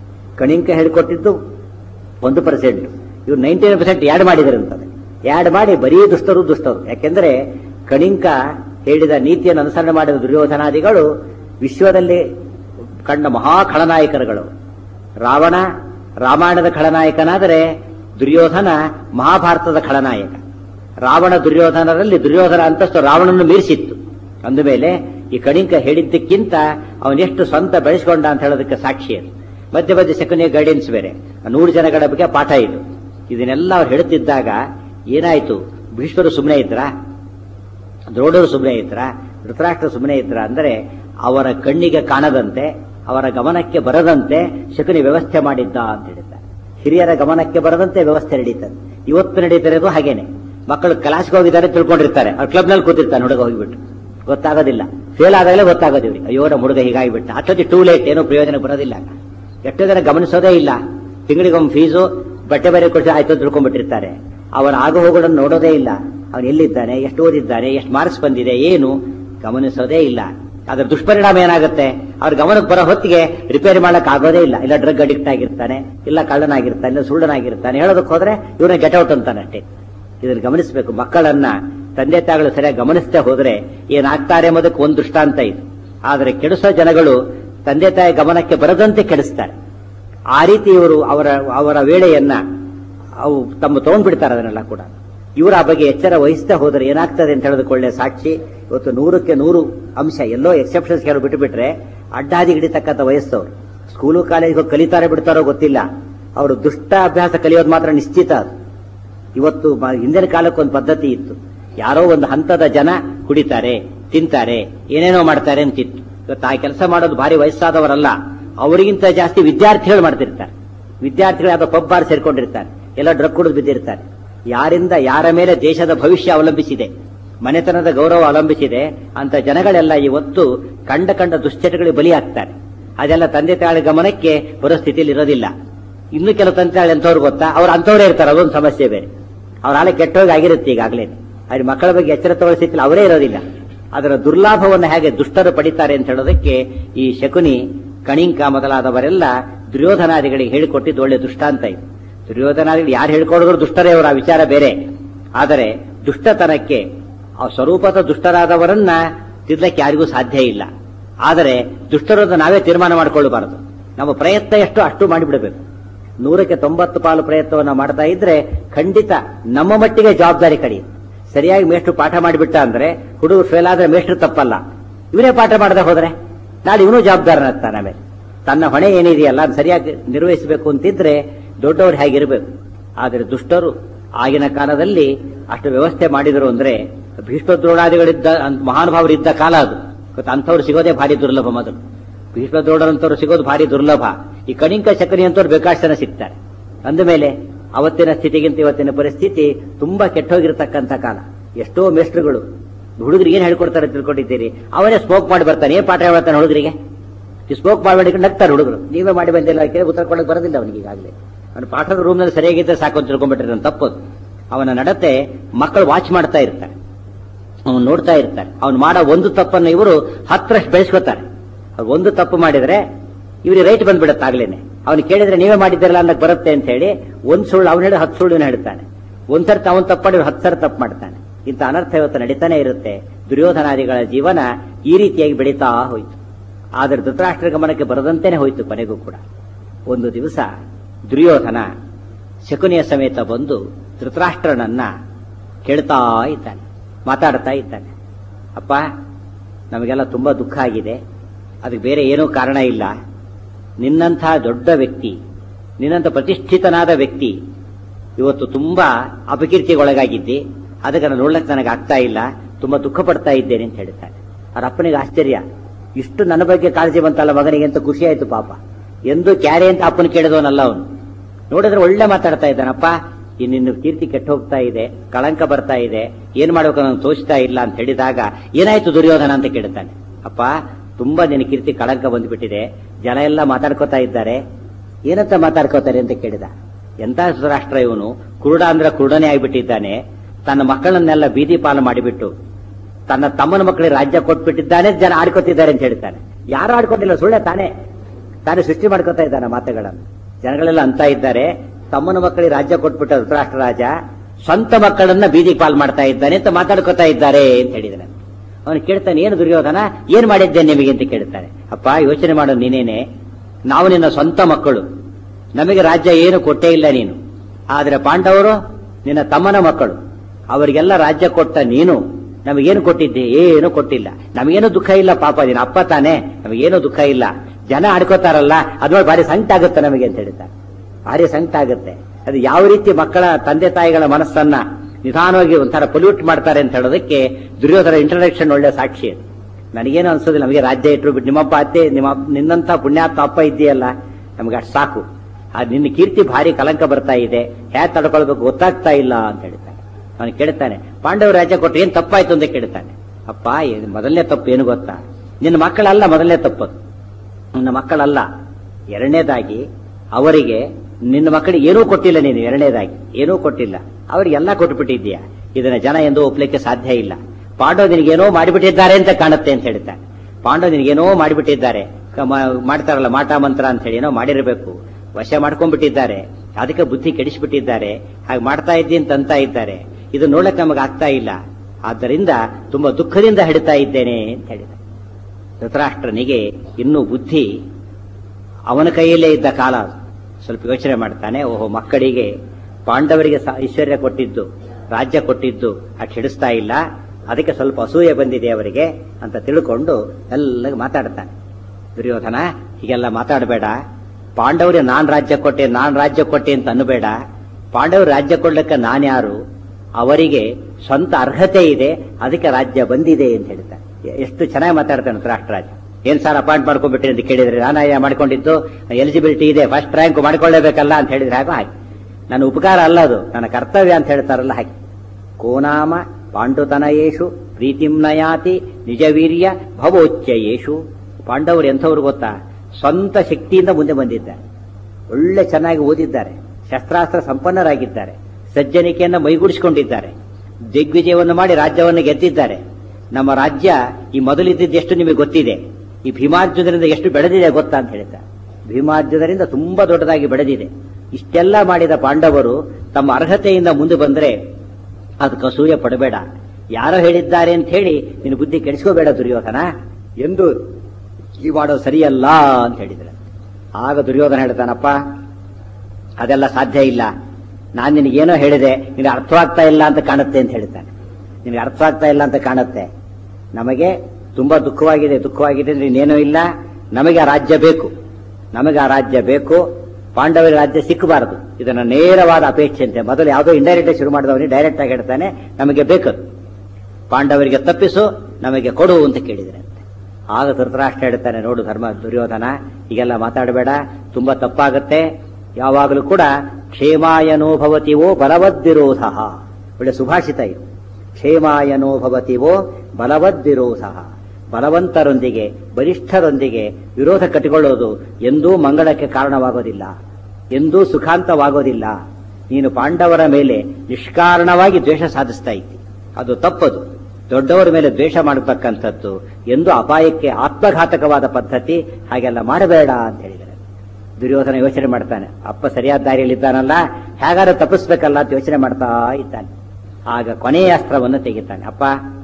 ಕಣಿಂಕ ಹೇಳಿಕೊಟ್ಟಿದ್ದು ಒಂದು ಪರ್ಸೆಂಟ್, ಇವ್ರು ನೈಂಟಿ ನೈನ್ ಪರ್ಸೆಂಟ್ ಯಾಡ್ ಮಾಡಿದ್ರಂತದೆ. ಯಾಡ್ ಮಾಡಿ ಬರೀ ದುಷ್ಟರು ದುಷ್ಟರು. ಯಾಕೆಂದ್ರೆ ಕಣಿಂಕ ಹೇಳಿದ ನೀತಿಯನ್ನು ಅನುಸರಣೆ ಮಾಡಿದ ದುರ್ಯೋಧನಾದಿಗಳು ವಿಶ್ವದಲ್ಲಿ ಕಂಡ ಮಹಾ ಖಳನಾಯಕರುಗಳು. ರಾವಣ ರಾಮಾಯಣದ ಖಳನಾಯಕನಾದರೆ ದುರ್ಯೋಧನ ಮಹಾಭಾರತದ ಖಳನಾಯಕ. ರಾವಣ ದುರ್ಯೋಧನರಲ್ಲಿ ದುರ್ಯೋಧನ ಅಂತಸ್ತು ರಾವಣನ್ನು ಮೀರಿಸಿತ್ತು. ಅಂದಮೇಲೆ ಈ ಕಣಿಂಕ ಹೇಳಿದ್ದಕ್ಕಿಂತ ಅವನೆಷ್ಟು ಸ್ವಂತ ಬೆಳೆಸಿಕೊಂಡ ಅಂತ ಹೇಳೋದಕ್ಕೆ ಸಾಕ್ಷಿ ಅದು. ಮಧ್ಯ ಮಧ್ಯ ಸೆಕೆಂಡ್ ಗೈಡೆನ್ಸ್ ಬೇರೆ. ನೂರು ಜನಗಳ ಬಗ್ಗೆ ಪಾಠ ಇದು. ಇದನ್ನೆಲ್ಲ ಅವ್ರು ಹೇಳುತ್ತಿದ್ದಾಗ ಏನಾಯ್ತು? ಭೀಷ್ಮರು ಸುಮ್ಮನೆ ಇದ್ರ, ದ್ರೋಣರು ಸುಮ್ಮನೆ ಇದ್ರ, ಧೃತರಾಷ್ಟ್ರ ಸುಮ್ಮನೆ ಇದ್ರ ಅಂದ್ರೆ ಅವರ ಕಣ್ಣಿಗೆ ಕಾಣದಂತೆ, ಅವರ ಗಮನಕ್ಕೆ ಬರದಂತೆ ಶಕುನಿ ವ್ಯವಸ್ಥೆ ಮಾಡಿದ್ದ ಅಂತ ಹೇಳಿದ್ದಾರೆ. ಹಿರಿಯರ ಗಮನಕ್ಕೆ ಬರದಂತೆ ವ್ಯವಸ್ಥೆ ನಡೀತದೆ. ಇವತ್ತು ನಡೀತಿರೋದು ಹಾಗೇನೆ. ಮಕ್ಕಳು ಕ್ಲಾಸ್ಗೆ ಹೋಗಿದ್ದಾರೆ ತಿಳ್ಕೊಂಡಿರ್ತಾರೆ, ಅವ್ರು ಕ್ಲಬ್ ನಲ್ಲಿ ಕೂತಿರ್ತಾನೆ ಹುಡುಗ ಹೋಗಿಬಿಟ್ಟು, ಗೊತ್ತಾಗೋದಿಲ್ಲ. ಫೇಲ್ ಆದಾಗಲೇ ಗೊತ್ತಾಗೋದು ಇವ್ರಿಗೆ, ಅಯ್ಯೋ ನಮ್ಮ ಹುಡುಗ ಹೀಗಾಗಿಬಿಟ್ಟ. ಅಷ್ಟೊತ್ತಿ ಟೂ ಲೇಟ್, ಏನೋ ಪ್ರಯೋಜನ ಬರೋದಿಲ್ಲ. ಎಷ್ಟೋ ಜನ ಗಮನಿಸೋದೇ ಇಲ್ಲ. ತಿಂಗಳಿಗೊಮ್ಮೆ ಫೀಸು ಬಟ್ಟೆ ಬೇರೆ ಕೊಟ್ಟು ಆಯ್ತು ತಿಳ್ಕೊಂಡ್ಬಿಟ್ಟಿರ್ತಾರೆ. ಅವನ ಆಗು ಹೋಗೋದನ್ನು ನೋಡೋದೇ ಇಲ್ಲ. ಅವನು ಎಲ್ಲಿದ್ದಾನೆ, ಎಷ್ಟು ಓದಿದ್ದಾನೆ, ಎಷ್ಟು ಮಾರ್ಕ್ಸ್ ಬಂದಿದೆ, ಏನು ಗಮನಿಸೋದೇ ಇಲ್ಲ. ಅದರ ದುಷ್ಪರಿಣಾಮ ಏನಾಗುತ್ತೆ? ಅವ್ರ ಗಮನಕ್ಕೆ ಬರೋ ಹೊತ್ತಿಗೆ ರಿಪೇರಿ ಮಾಡಕ್ ಆಗೋದೇ ಇಲ್ಲ. ಇಲ್ಲ ಡ್ರಗ್ ಅಡಿಕ್ಟ್ ಆಗಿರ್ತಾನೆ, ಇಲ್ಲ ಕಳ್ಳನಾಗಿರ್ತಾನೆ, ಇಲ್ಲ ಸುಳ್ಳನಾಗಿರ್ತಾನೆ. ಹೇಳೋದಕ್ಕೆ ಹೋದ್ರೆ ಇವನೇ ಗೆಟ್ ಔಟ್ ಅಂತಾನೆ ಅಷ್ಟೇ. ಇದನ್ನು ಗಮನಿಸಬೇಕು. ಮಕ್ಕಳನ್ನ ತಂದೆ ತಾಯಿಗಳು ಸರಿಯಾಗಿ ಗಮನಿಸದೆ ಹೋದ್ರೆ ಏನಾಗ್ತಾರೆ ಎಂಬುದಕ್ಕೆ ಒಂದು ದೃಷ್ಟಾಂತ ಇದು. ಆದರೆ ಕೆಡಿಸೋ ಜನಗಳು ತಂದೆ ತಾಯಿ ಗಮನಕ್ಕೆ ಬರದಂತೆ ಕೆಡಿಸ್ತಾರೆ. ಆ ರೀತಿ ಇವರು ಅವರ ಅವರ ವೇಳೆಯನ್ನ ಅವು ತಮ್ಮ ತಗೊಂಡ್ಬಿಡ್ತಾರೆ. ಅದನ್ನೆಲ್ಲ ಕೂಡ ಇವರ ಆ ಬಗ್ಗೆ ಎಚ್ಚರ ವಹಿಸದೆ ಹೋದರೆ ಏನಾಗ್ತದೆ ಅಂತ ಹೇಳೋದಕ್ಕೆ ಸಾಕ್ಷಿ ಇವತ್ತು ನೂರಕ್ಕೆ ನೂರು ಅಂಶ. ಎಲ್ಲೋ ಎಕ್ಸೆಪ್ಷನ್ಸ್ ಕೆಲವು ಬಿಟ್ಟು ಬಿಟ್ರೆ ಅಡ್ಡಾದಿ ಹಿಡಿತಕ್ಕಂಥ ವಯಸ್ಸವರು ಸ್ಕೂಲು ಕಾಲೇಜ್ಗೆ ಕಲಿತಾರೆ ಬಿಡ್ತಾರೋ ಗೊತ್ತಿಲ್ಲ. ಅವರು ದುಷ್ಟ ಅಭ್ಯಾಸ ಕಲಿಯೋದು ಮಾತ್ರ ನಿಶ್ಚಿತ. ಅದು ಇವತ್ತು ಬ- ಹಿಂದಿನ ಕಾಲಕ್ಕೊಂದು ಪದ್ಧತಿ ಇತ್ತು. ಯಾರೋ ಒಂದು ಹಂತದ ಜನ ಕುಡಿತಾರೆ, ತಿಂತಾರೆ, ಏನೇನೋ ಮಾಡ್ತಾರೆ ಅಂತಿತ್ತು. ಇವತ್ತು ಆ ಕೆಲಸ ಮಾಡೋದು ಭಾರಿ ವಯಸ್ಸಾದವರಲ್ಲ, ಅವರಿಗಿಂತ ಜಾಸ್ತಿ ವಿದ್ಯಾರ್ಥಿಗಳು ಮಾಡ್ತಿರ್ತಾರೆ. ವಿದ್ಯಾರ್ಥಿಗಳು ಯಾವ್ದೋ ಪಬ್ ಬಾರ್ ಸೇರ್ಕೊಂಡಿರ್ತಾರೆ, ಎಲ್ಲ ಡ್ರಗ್ ಕುಡಿದು ಬಿದ್ದಿರ್ತಾರೆ. ಯಾರಿಂದ ಯಾರ ಮೇಲೆ ದೇಶದ ಭವಿಷ್ಯ ಅವಲಂಬಿಸಿದೆ, ಮನೆತನದ ಗೌರವ ಅವಲಂಬಿಸಿದೆ ಅಂತ ಜನಗಳೆಲ್ಲ ಇವತ್ತು ಕಂಡ ಕಂಡ ದುಶ್ಚಟಗಳಿಗೆ ಬಲಿಯಾಗ್ತಾರೆ. ಅದೆಲ್ಲ ತಂದೆ ತಾಯಿ ಗಮನಕ್ಕೆ ಬರೋ ಸ್ಥಿತಿಯಲ್ಲಿ ಇರೋದಿಲ್ಲ. ಇನ್ನು ಕೆಲವು ತಂದೆ ತಾಯಿ ಎಂಥವ್ರು ಗೊತ್ತಾ, ಅವ್ರು ಅಂಥವ್ರೇ ಇರ್ತಾರೆ, ಅದೊಂದು ಸಮಸ್ಯೆ ಬೇರೆ. ಅವ್ರ ಹಾಳೆ ಕೆಟ್ಟೋಗಿ ಆಗಿರುತ್ತೆ ಈಗಾಗಲೇ. ಅವ್ರ ಮಕ್ಕಳ ಬಗ್ಗೆ ಎಚ್ಚರ ತಗೊಳ್ಳಿ ಸ್ಥಿತಿಯಲ್ಲಿ ಅವರೇ ಇರೋದಿಲ್ಲ. ಅದರ ದುರ್ಲಾಭವನ್ನು ಹೇಗೆ ದುಷ್ಟರು ಪಡಿತಾರೆ ಅಂತ ಹೇಳೋದಕ್ಕೆ ಈ ಶಕುನಿ, ಕಣಿಂಕ ಮೊದಲಾದವರೆಲ್ಲ ದುರ್ಯೋಧನಾದಿಗಳಿಗೆ ಹೇಳಿಕೊಟ್ಟಿದ್ದು ಒಳ್ಳೆ ದೃಷ್ಟಾಂತ ಇದು. ದುರ್ಯೋಧನಾದಿಗಳು ಯಾರು ಹೇಳ್ಕೊಡಿದ್ರು ದುಷ್ಟರೇ, ಅವರ ವಿಚಾರ ಬೇರೆ. ಆದರೆ ದುಷ್ಟತನಕ್ಕೆ ಆ ಸ್ವರೂಪದ ದುಷ್ಟರಾದವರನ್ನ ತಿದ್ದಕ್ಕೆ ಯಾರಿಗೂ ಸಾಧ್ಯ ಇಲ್ಲ. ಆದರೆ ದುಷ್ಟರಾದ ನಾವೇ ತೀರ್ಮಾನ ಮಾಡಿಕೊಳ್ಳಬಾರದು. ನಮ್ಮ ಪ್ರಯತ್ನ ಎಷ್ಟು ಅಷ್ಟು ಮಾಡಿಬಿಡಬೇಕು. ನೂರಕ್ಕೆ ತೊಂಬತ್ತು ಪಾಲು ಪ್ರಯತ್ನವನ್ನು ಮಾಡ್ತಾ ಇದ್ರೆ ಖಂಡಿತ ನಮ್ಮ ಮಟ್ಟಿಗೆ ಜವಾಬ್ದಾರಿ ಕಡಿಯುತ್ತೆ. ಸರಿಯಾಗಿ ಮೇಷ್ಟ್ರು ಪಾಠ ಮಾಡಿಬಿಟ್ಟ ಅಂದ್ರೆ ಹುಡುಗರು ಫೇಲ್ ಆದ್ರೆ ಮೇಷ್ಟ್ರು ತಪ್ಪಲ್ಲ, ಇವನೇ ಪಾಠ ಮಾಡದೆ ಹೋದ್ರೆ ನಾಳೆ ಇವನು ಜವಾಬ್ದಾರನಾಗ್ತಾನೆ. ಆಮೇಲೆ ತನ್ನ ಹೊಣೆ ಏನಿದೆಯಲ್ಲ ಅದು ಸರಿಯಾಗಿ ನಿರ್ವಹಿಸಬೇಕು ಅಂತಿದ್ರೆ ದೊಡ್ಡವರು ಹೇಗಿರಬೇಕು. ಆದರೆ ದುಷ್ಟರು ಆಗಿನ ಕಾಲದಲ್ಲಿ ಅಷ್ಟು ವ್ಯವಸ್ಥೆ ಮಾಡಿದರು ಅಂದ್ರೆ, ಭೀಷ್ಮ ದ್ರೋಣಾದಿಗಳಿದ್ದ ಮಹಾನುಭಾವರಿದ್ದ ಕಾಲ ಅದು. ಅಂಥವ್ರು ಸಿಗೋದೇ ಭಾರಿ ದುರ್ಲಭ. ಮೊದಲು ಭೀಷ್ಮ ದ್ರೋಣರಂತವ್ರು ಸಿಗೋದು ಭಾರಿ ದುರ್ಲಭ. ಈ ಕಣಿಂಕ ಶಕನಿ ಅಂತವ್ರು ಬೇಕಾಷ್ಟು ಜನ ಸಿಗ್ತಾರೆ. ಅಂದಮೇಲೆ ಅವತ್ತಿನ ಸ್ಥಿತಿಗಿಂತ ಇವತ್ತಿನ ಪರಿಸ್ಥಿತಿ ತುಂಬಾ ಕೆಟ್ಟೋಗಿರ್ತಕ್ಕಂಥ ಕಾಲ. ಎಷ್ಟೋ ಮೇಷ್ಟ್ರುಗಳು ಹುಡುಗರಿಗೆ ಏನ್ ಹೇಳ್ಕೊಡ್ತಾರೆ ತಿಳ್ಕೊಂಡಿದ್ದೀರಿ, ಅವನೇ ಸ್ಮೋಕ್ ಮಾಡಿ ಬರ್ತಾನೆ, ಏನ್ ಪಾಠ ಹೇಳ್ತಾನೆ ಹುಡುಗರಿಗೆ. ಈ ಸ್ಮೋಕ್ ಮಾಡಬೇಡಿ ನಗ್ತಾರೆ ಹುಡುಗರು. ನೀವೇ ಮಾಡಿ ಬಂದಿಲ್ಲ, ಕೇಳಿ ಉತ್ತರ ಕೊಡಕ್ಕೆ ಬರೋದಿಲ್ಲ ಅವನಿಗೆ. ಈಗಾಗಲೇ ಅವನು ಪಾಠದ ರೂಮ್ನಲ್ಲಿ ಸರಿಯಾಗಿದ್ದರೆ ಸಾಕು ಅಂತ ತಿಳ್ಕೊಂಡ್ಬಿಟ್ರೆ ನಾನು ತಪ್ಪೋದು. ಅವನ ನಡತೆ ಮಕ್ಕಳು ವಾಚ್ ಮಾಡ್ತಾ ಇರ್ತಾರೆ, ಅವನು ನೋಡ್ತಾ ಇರ್ತಾರೆ. ಅವನು ಮಾಡೋ ಒಂದು ತಪ್ಪನ್ನು ಇವರು ಹತ್ತರಷ್ಟು ಬೆಳೆಸ್ಕೊತಾರೆ. ಅವ್ರು ಒಂದು ತಪ್ಪು ಮಾಡಿದ್ರೆ ಇವ್ರಿಗೆ ರೈಟ್ ಬಂದ್ಬಿಡುತ್ತೆ ಆಗ್ಲೇನೆ. ಅವನು ಕೇಳಿದ್ರೆ ನೀವೇ ಮಾಡಿದ್ದೀರಲ್ಲ ಅನ್ನಕ್ ಬರುತ್ತೆ ಅಂತ ಹೇಳಿ ಒಂದ್ ಸುಳ್ಳು ಅವನು ಹೇಳಿ ಹತ್ತು ಸುಳ್ಳು ಹೇಳ್ತಾನೆ. ಒಂದ್ಸರ್ತಿ ಅವನು ತಪ್ಪು ಮಾಡಿ ಹತ್ತು ಸರಿ ತಪ್ಪು ಮಾಡ್ತಾನೆ. ಇಂಥ ಅನರ್ಥ ಇವತ್ತು ನಡೀತಾನೆ ಇರುತ್ತೆ. ದುರ್ಯೋಧನಾದಿಗಳ ಜೀವನ ಈ ರೀತಿಯಾಗಿ ಬೆಳೀತಾ ಹೋಯ್ತು. ಆದರೆ ಧೃತರಾಷ್ಟ್ರ ಗಮನಕ್ಕೆ ಬರದಂತೆಯೇ ಹೋಯ್ತು. ಕೊನೆಗೂ ಕೂಡ ಒಂದು ದಿವಸ ದುರ್ಯೋಧನ ಶಕುನಿಯ ಸಮೇತ ಬಂದು ಧೃತರಾಷ್ಟ್ರನನ್ನ ಕೇಳ್ತಾ ಇದ್ದಾನೆ, ಮಾತಾಡ್ತಾ ಇದ್ದಾನೆ. ಅಪ್ಪ, ನಮಗೆಲ್ಲ ತುಂಬಾ ದುಃಖ ಆಗಿದೆ, ಅದಕ್ಕೆ ಬೇರೆ ಏನೂ ಕಾರಣ ಇಲ್ಲ. ನಿನ್ನಂಥ ದೊಡ್ಡ ವ್ಯಕ್ತಿ, ನಿನ್ನಂಥ ಪ್ರತಿಷ್ಠಿತನಾದ ವ್ಯಕ್ತಿ ಇವತ್ತು ತುಂಬಾ ಅಪಕೀರ್ತಿಗೊಳಗಾಗಿದ್ದಿ, ಅದಕ್ಕೆ ನಾನು ನೋಡ್ಲಕ್ಕೆ ನನಗೆ ಆಗ್ತಾ ಇಲ್ಲ, ತುಂಬಾ ದುಃಖ ಪಡ್ತಾ ಇದ್ದೇನೆ ಅಂತ ಹೇಳ್ತಾನೆ. ಅವ್ರ ಅಪ್ಪನಿಗೆ ಆಶ್ಚರ್ಯ, ಇಷ್ಟು ನನ್ನ ಬಗ್ಗೆ ಕಾಳಜಿ ಬಂತಲ್ಲ ಮಗನಿಗೆ ಅಂತ ಖುಷಿ ಆಯ್ತು. ಪಾಪ ಎಂದು ಕ್ಯಾರೆ ಅಂತ ಅಪ್ಪನ ಕೇಳಿದವನಲ್ಲ ಅವನು. ನೋಡಿದ್ರೆ ಒಳ್ಳೆ ಮಾತಾಡ್ತಾ ಇದ್ದಾನಪ್ಪ, ಈ ನಿನ್ನ ಕೀರ್ತಿ ಕೆಟ್ಟ ಹೋಗ್ತಾ ಇದೆ, ಕಳಂಕ ಬರ್ತಾ ಇದೆ, ಏನ್ ಮಾಡ್ಬೇಕು ನನಗೆ ತೋಚ್ತಾ ಇಲ್ಲ ಅಂತ ಹೇಳಿದಾಗ ಏನಾಯ್ತು ದುರ್ಯೋಧನ ಅಂತ ಕೇಳ್ತಾನೆ. ಅಪ್ಪ, ತುಂಬಾ ನಿನ್ನ ಕೀರ್ತಿ ಕಳಂಕ ಬಂದ್ಬಿಟ್ಟಿದೆ, ಜನ ಎಲ್ಲ ಮಾತಾಡ್ಕೋತಾ ಇದ್ದಾರೆ. ಏನಂತ ಮಾತಾಡ್ಕೋತಾರೆ ಅಂತ ಕೇಳಿದ. ಎಂತ ರಾಷ್ಟ್ರ ಇವನು, ಕುರುಡ ಅಂದ್ರೆ ಕುರುಡನೇ ಆಗಿಬಿಟ್ಟಿದ್ದಾನೆ. ತನ್ನ ಮಕ್ಕಳನ್ನೆಲ್ಲ ಬೀದಿ ಪಾಲು ಮಾಡಿಬಿಟ್ಟು ತನ್ನ ತಮ್ಮನ ಮಕ್ಕಳಿಗೆ ರಾಜ್ಯ ಕೊಟ್ಬಿಟ್ಟಿದ್ದಾನೆ, ಜನ ಆಡ್ಕೋತಿದ್ದಾರೆ ಅಂತ ಹೇಳ್ತಾನೆ. ಯಾರು ಆಡ್ಕೊಟ್ಟಿಲ್ಲ, ಸುಳ್ಳೆ ತಾನೇ ತಾನೇ ಸೃಷ್ಟಿ ಮಾಡ್ಕೋತಾ ಇದ್ದಾನೆ ಮಾತುಗಳನ್ನು. ಜನಗಳೆಲ್ಲ ಅಂತ ಇದ್ದಾರೆ, ತಮ್ಮನ ಮಕ್ಕಳಿಗೆ ರಾಜ್ಯ ಕೊಟ್ಬಿಟ್ಟ ಧೃತರಾಷ್ಟ್ರ ರಾಜ ಸ್ವಂತ ಮಕ್ಕಳನ್ನ ಬೀದಿ ಪಾಲ್ ಮಾಡ್ತಾ ಇದ್ದಾನೆ ಅಂತ ಮಾತಾಡ್ಕೋತಾ ಇದ್ದಾರೆ ಅಂತ ಹೇಳಿದಾನೆ. ಅವನು ಕೇಳ್ತಾನೆ, ಏನು ದುರ್ಯೋಧನ, ಏನ್ ಮಾಡಿದ್ದೇನೆ ನಿಮಗೆ ಅಂತ ಕೇಳ್ತಾನೆ. ಅಪ್ಪ, ಯೋಚನೆ ಮಾಡೋದು ನೀನೇನೆ, ನಾವು ನಿನ್ನ ಸ್ವಂತ ಮಕ್ಕಳು, ನಮಗೆ ರಾಜ್ಯ ಏನು ಕೊಟ್ಟೇ ಇಲ್ಲ ನೀನು. ಆದ್ರೆ ಪಾಂಡವರು ನಿನ್ನ ತಮ್ಮನ ಮಕ್ಕಳು, ಅವರಿಗೆಲ್ಲ ರಾಜ್ಯ ಕೊಟ್ಟ ನೀನು ನಮಗೇನು ಕೊಟ್ಟಿದ್ದೆ? ಏನು ಕೊಟ್ಟಿಲ್ಲ. ನಮಗೇನು ದುಃಖ ಇಲ್ಲ, ಪಾಪ ನಿನ್ನ ಅಪ್ಪ ತಾನೆ, ನಮಗೇನು ದುಃಖ ಇಲ್ಲ. ಜನ ಆಡ್ಕೋತಾರಲ್ಲ ಅದು ಭಾರಿ ಸಂಕಟ ಆಗುತ್ತೆ ನಮಗೆ ಅಂತ ಹೇಳ್ತಾರೆ. ಭಾರಿ ಸಂಕಟ ಆಗುತ್ತೆ. ಅದು ಯಾವ ರೀತಿ ಮಕ್ಕಳ ತಂದೆ ತಾಯಿಗಳ ಮನಸ್ಸನ್ನ ನಿಧಾನವಾಗಿ ಒಂಥರ ಪೊಲ್ಯೂಟ್ ಮಾಡ್ತಾರೆ ಅಂತ ಹೇಳೋದಕ್ಕೆ ದುರ್ಯೋಧನ ಇಂಟ್ರಡಕ್ಷನ್ ಒಳ್ಳೆ ಸಾಕ್ಷಿ. ನನಗೇನು ಅನ್ಸೋದಿಲ್ಲ, ನಮಗೆ ರಾಜ್ಯ ಇಟ್ಟರು ಬಿಟ್ಟು ನಿಮ್ಮಪ್ಪ ಅತ್ತೆ ನಿಮ್ಮ ನಿನ್ನಂತ ಪುಣ್ಯಾತ್ಮ ಅಪ್ಪ ಇದೆಯಲ್ಲ, ನಮ್ಗೆ ಅಷ್ಟು ಸಾಕು. ಅದು ನಿನ್ನ ಕೀರ್ತಿ ಭಾರಿ ಕಲಂಕ ಬರ್ತಾ ಇದೆ, ಹ್ಯಾ ತಡ್ಕೊಳ್ಬೇಕು ಗೊತ್ತಾಗ್ತಾ ಇಲ್ಲ ಅಂತ ಹೇಳ್ತಾನೆ. ಅವನು ಕೇಳ್ತಾನೆ, ಪಾಂಡವ ರಾಜ್ಯ ಕೊಟ್ಟು ಏನ್ ತಪ್ಪಾಯ್ತು ಅಂತ ಕೇಳ್ತಾನೆ. ಅಪ್ಪ, ಮೊದಲನೇ ತಪ್ಪು ಏನು ಗೊತ್ತಾ, ನಿನ್ನ ಮಕ್ಕಳಲ್ಲ ಮೊದಲನೇ ತಪ್ಪದು, ನಿನ್ನ ಮಕ್ಕಳಲ್ಲ. ಎರಡನೇದಾಗಿ ಅವರಿಗೆ ನಿನ್ನ ಮಕ್ಕಳಿಗೆ ಏನೂ ಕೊಟ್ಟಿಲ್ಲ ನೀನು. ಎರಡನೇದಾಗಿ ಏನೂ ಕೊಟ್ಟಿಲ್ಲ, ಅವರಿಗೆಲ್ಲ ಕೊಟ್ಟುಬಿಟ್ಟಿದ್ದೀಯಾ. ಇದನ್ನ ಜನ ಎಂದು ಒಪ್ಲಿಕ್ಕೆ ಸಾಧ್ಯ ಇಲ್ಲ. ಪಾಂಡವ ನಿನಗೇನೋ ಮಾಡಿಬಿಟ್ಟಿದ್ದಾರೆ ಅಂತ ಕಾಣುತ್ತೆ ಅಂತ ಹೇಳ್ತಾನೆ. ಪಾಂಡವ ನಿನಗೇನೋ ಮಾಡಿಬಿಟ್ಟಿದ್ದಾರೆ, ಮಾಡ್ತಾರಲ್ಲ ಮಾಟ ಮಂತ್ರ ಅಂತ ಹೇಳಿ ಏನೋ ಮಾಡಿರಬೇಕು, ವಶ ಮಾಡ್ಕೊಂಡ್ಬಿಟ್ಟಿದ್ದಾರೆ, ಅದಕ್ಕೆ ಬುದ್ಧಿ ಕೆಡಿಸಿಬಿಟ್ಟಿದ್ದಾರೆ, ಹಾಗೆ ಮಾಡ್ತಾ ಇದ್ದಿ ಅಂತ ಇದ್ದಾರೆ. ಇದು ನೋಡಕ್ ನಮಗೆ ಆಗ್ತಾ ಇಲ್ಲ, ಆದ್ದರಿಂದ ತುಂಬಾ ದುಃಖದಿಂದ ಹಿಡಿತಾ ಇದ್ದೇನೆ ಅಂತ ಹೇಳಿದ. ಧೃತರಾಷ್ಟ್ರನಿಗೆ ಇನ್ನೂ ಬುದ್ಧಿ ಅವನ ಕೈಯಲ್ಲೇ ಇದ್ದ ಕಾಲ. ಸ್ವಲ್ಪ ಯೋಚನೆ ಮಾಡ್ತಾನೆ, ಓಹೋ, ಮಕ್ಕಳಿಗೆ ಪಾಂಡವರಿಗೆ ಐಶ್ವರ್ಯ ಕೊಟ್ಟಿದ್ದು, ರಾಜ್ಯ ಕೊಟ್ಟಿದ್ದು ಅಷ್ಟು ಹಿಡಿಸ್ತಾ ಇಲ್ಲ, ಅದಕ್ಕೆ ಸ್ವಲ್ಪ ಅಸೂಯೆ ಬಂದಿದೆ ಅವರಿಗೆ ಅಂತ ತಿಳ್ಕೊಂಡು ಎಲ್ಲ ಮಾತಾಡ್ತಾನೆ. ದುರ್ಯೋಧನ, ಹೀಗೆಲ್ಲ ಮಾತಾಡಬೇಡ, ಪಾಂಡವರಿಗೆ ನಾನ್ ರಾಜ್ಯ ಕೊಟ್ಟೆ ನಾನ್ ರಾಜ್ಯ ಕೊಟ್ಟೆ ಅಂತ ಅನ್ನಬೇಡ. ಪಾಂಡವರು ರಾಜ್ಯ ಕೊಡ್ಲಿಕ್ಕೆ ನಾನ್ಯಾರು, ಅವರಿಗೆ ಸ್ವಂತ ಅರ್ಹತೆ ಇದೆ, ಅದಕ್ಕೆ ರಾಜ್ಯ ಬಂದಿದೆ ಅಂತ ಹೇಳ್ತಾರೆ. ಎಷ್ಟು ಚೆನ್ನಾಗಿ ಮಾತಾಡ್ತಾನೆ ಧೃತರಾಷ್ಟ್ರರಾಜ. ಏನ್ ಸಾರ್ ಅಪಾಯಿಂಟ್ ಮಾಡ್ಕೊಂಡ್ಬಿಟ್ರಿ ಅಂತ ಕೇಳಿದ್ರೆ, ನಾನು ಮಾಡ್ಕೊಂಡಿದ್ದು ಎಲಿಜಿಬಿಲಿಟಿ ಇದೆ, ಫಸ್ಟ್ ರ್ಯಾಂಕ್ ಮಾಡ್ಕೊಳ್ಳೇಬೇಕಲ್ಲ ಅಂತ ಹೇಳಿದ್ರೆ ಹಾಗೆ ಹಾಗೆ ನನ್ನ ಉಪಕಾರ ಅಲ್ಲ, ಅದು ನನ್ನ ಕರ್ತವ್ಯ ಅಂತ ಹೇಳ್ತಾರಲ್ಲ ಹಾಗೆ. ಕೋನಾಮ ಪಾಂಡುತನಯೇಷು ಪ್ರೀತಿಂ ನಯಾತಿ ನಿಜವೀರ್ಯ ಭವೋಚ್ಚಯೇಷು. ಪಾಂಡವರು ಎಂಥವ್ರು ಗೊತ್ತಾ? ಸ್ವಂತ ಶಕ್ತಿಯಿಂದ ಮುಂದೆ ಬಂದಿದ್ದಾರೆ, ಒಳ್ಳೆ ಚೆನ್ನಾಗಿ ಓದಿದ್ದಾರೆ, ಶಸ್ತ್ರಾಸ್ತ್ರ ಸಂಪನ್ನರಾಗಿದ್ದಾರೆ, ಸಜ್ಜನಿಕೆಯನ್ನು ಮೈಗೂಡಿಸಿಕೊಂಡಿದ್ದಾರೆ, ದಿಗ್ವಿಜಯವನ್ನು ಮಾಡಿ ರಾಜ್ಯವನ್ನು ಗೆದ್ದಿದ್ದಾರೆ. ನಮ್ಮ ರಾಜ್ಯ ಈ ಮೊದಲಿದ್ದಿದ್ದು ಎಷ್ಟು ನಿಮಗೆ ಗೊತ್ತಿದೆ, ಈ ಭೀಮಾರ್ಜುನರಿಂದ ಎಷ್ಟು ಬೆಳೆದಿದೆ ಗೊತ್ತಾ ಅಂತ ಹೇಳಿದ್ದಾರೆ. ಭೀಮಾರ್ಜುನರಿಂದ ತುಂಬಾ ದೊಡ್ಡದಾಗಿ ಬೆಳೆದಿದೆ. ಇಷ್ಟೆಲ್ಲ ಮಾಡಿದ ಪಾಂಡವರು ತಮ್ಮ ಅರ್ಹತೆಯಿಂದ ಮುಂದೆ ಬಂದ್ರೆ ಅದಕ್ಕೆ ಅಸೂಯೆ ಪಡಬೇಡ. ಯಾರೋ ಹೇಳಿದ್ದಾರೆ ಅಂತ ಹೇಳಿ ನಿನ್ನ ಬುದ್ಧಿ ಕೆಡಿಸ್ಕೋಬೇಡ ದುರ್ಯೋಧನ ಎಂದು ಈ ಮಾಡೋದು ಸರಿಯಲ್ಲ ಅಂತ ಹೇಳಿದ್ರೆ, ಆಗ ದುರ್ಯೋಧನ ಹೇಳ್ತಾನಪ್ಪ, ಅದೆಲ್ಲ ಸಾಧ್ಯ ಇಲ್ಲ, ನಾನು ನಿನಗೇನೋ ಹೇಳಿದೆ, ನಿನಗೆ ಅರ್ಥವಾಗ್ತಾ ಇಲ್ಲ ಅಂತ ಕಾಣುತ್ತೆ ಅಂತ ಹೇಳ್ತಾನೆ. ನಿನಗೆ ಅರ್ಥವಾಗ್ತಾ ಇಲ್ಲ ಅಂತ ಕಾಣುತ್ತೆ, ನಮಗೆ ತುಂಬಾ ದುಃಖವಾಗಿದೆ, ದುಃಖವಾಗಿದೆ ಅಂದ್ರೆ ಇನ್ನೇನೋ ಇಲ್ಲ, ನಮಗೆ ಆ ರಾಜ್ಯ ಬೇಕು, ನಮಗೆ ಆ ರಾಜ್ಯ ಬೇಕು, ಪಾಂಡವರಿಗೆ ರಾಜ್ಯ ಸಿಕ್ಕಬಾರದು, ಇದನ್ನ ನೇರವಾದ ಅಪೇಕ್ಷೆ ಅಂತೆ. ಮೊದಲು ಯಾವುದೋ ಇಂಡೈರೆಕ್ಟ್ ಶುರು ಮಾಡಿದವನಿಗೆ ಡೈರೆಕ್ಟ್ ಆಗಿ ಹೇಳ್ತಾನೆ, ನಮಗೆ ಬೇಕದು, ಪಾಂಡವರಿಗೆ ತಪ್ಪಿಸು, ನಮಗೆ ಕೊಡು ಅಂತ ಕೇಳಿದ್ರೆ. ಆಗ ಧೃತರಾಷ್ಟ್ರ ಹೇಳ್ತಾನೆ, ನೋಡು ಧರ್ಮ ದುರ್ಯೋಧನ, ಈಗೆಲ್ಲ ಮಾತಾಡಬೇಡ, ತುಂಬಾ ತಪ್ಪಾಗುತ್ತೆ. ಯಾವಾಗಲೂ ಕೂಡ ಕ್ಷೇಮಾಯನೋ ಭವತಿವೋ ಬಲವದ್ವಿರೋಧ. ಒಳ್ಳೆ ಸುಭಾಷಿತ ಇದು. ಕ್ಷೇಮಾಯನೋ ಭವತಿವೋ ಬಲವದ್ವಿರೋಧ. ಬಲವಂತರೊಂದಿಗೆ ಬಲಿಷ್ಠರೊಂದಿಗೆ ವಿರೋಧ ಕಟ್ಟಿಕೊಳ್ಳೋದು ಎಂದೂ ಮಂಗಳಕ್ಕೆ ಕಾರಣವಾಗೋದಿಲ್ಲ, ಎಂದೂ ಸುಖಾಂತವಾಗೋದಿಲ್ಲ. ನೀನು ಪಾಂಡವರ ಮೇಲೆ ನಿಷ್ಕಾರಣವಾಗಿ ದ್ವೇಷ ಸಾಧಿಸ್ತಾ ಇದ್ದಿ, ಅದು ತಪ್ಪದು. ದೊಡ್ಡವರ ಮೇಲೆ ದ್ವೇಷ ಮಾಡತಕ್ಕಂಥದ್ದು ಎಂದು ಅಪಾಯಕ್ಕೆ ಆತ್ಮಘಾತಕವಾದ ಪದ್ಧತಿ, ಹಾಗೆಲ್ಲ ಮಾಡಬೇಡ ಅಂತ ಹೇಳಿದರೆ. ದುರ್ಯೋಧನ ಯೋಚನೆ ಮಾಡ್ತಾನೆ, ಅಪ್ಪ ಸರಿಯಾದ ದಾರಿಯಲ್ಲಿದ್ದಾನಲ್ಲ, ಹೇಗಾದ್ರೂ ತಪ್ಪಿಸ್ಬೇಕಲ್ಲ ಅಂತ ಯೋಚನೆ ಮಾಡ್ತಾ ಇದ್ದಾನೆ. ಆಗ ಕೊನೆಯ ಅಸ್ತ್ರವನ್ನು ತೆಗಿತಾನೆ. ಅಪ್ಪ,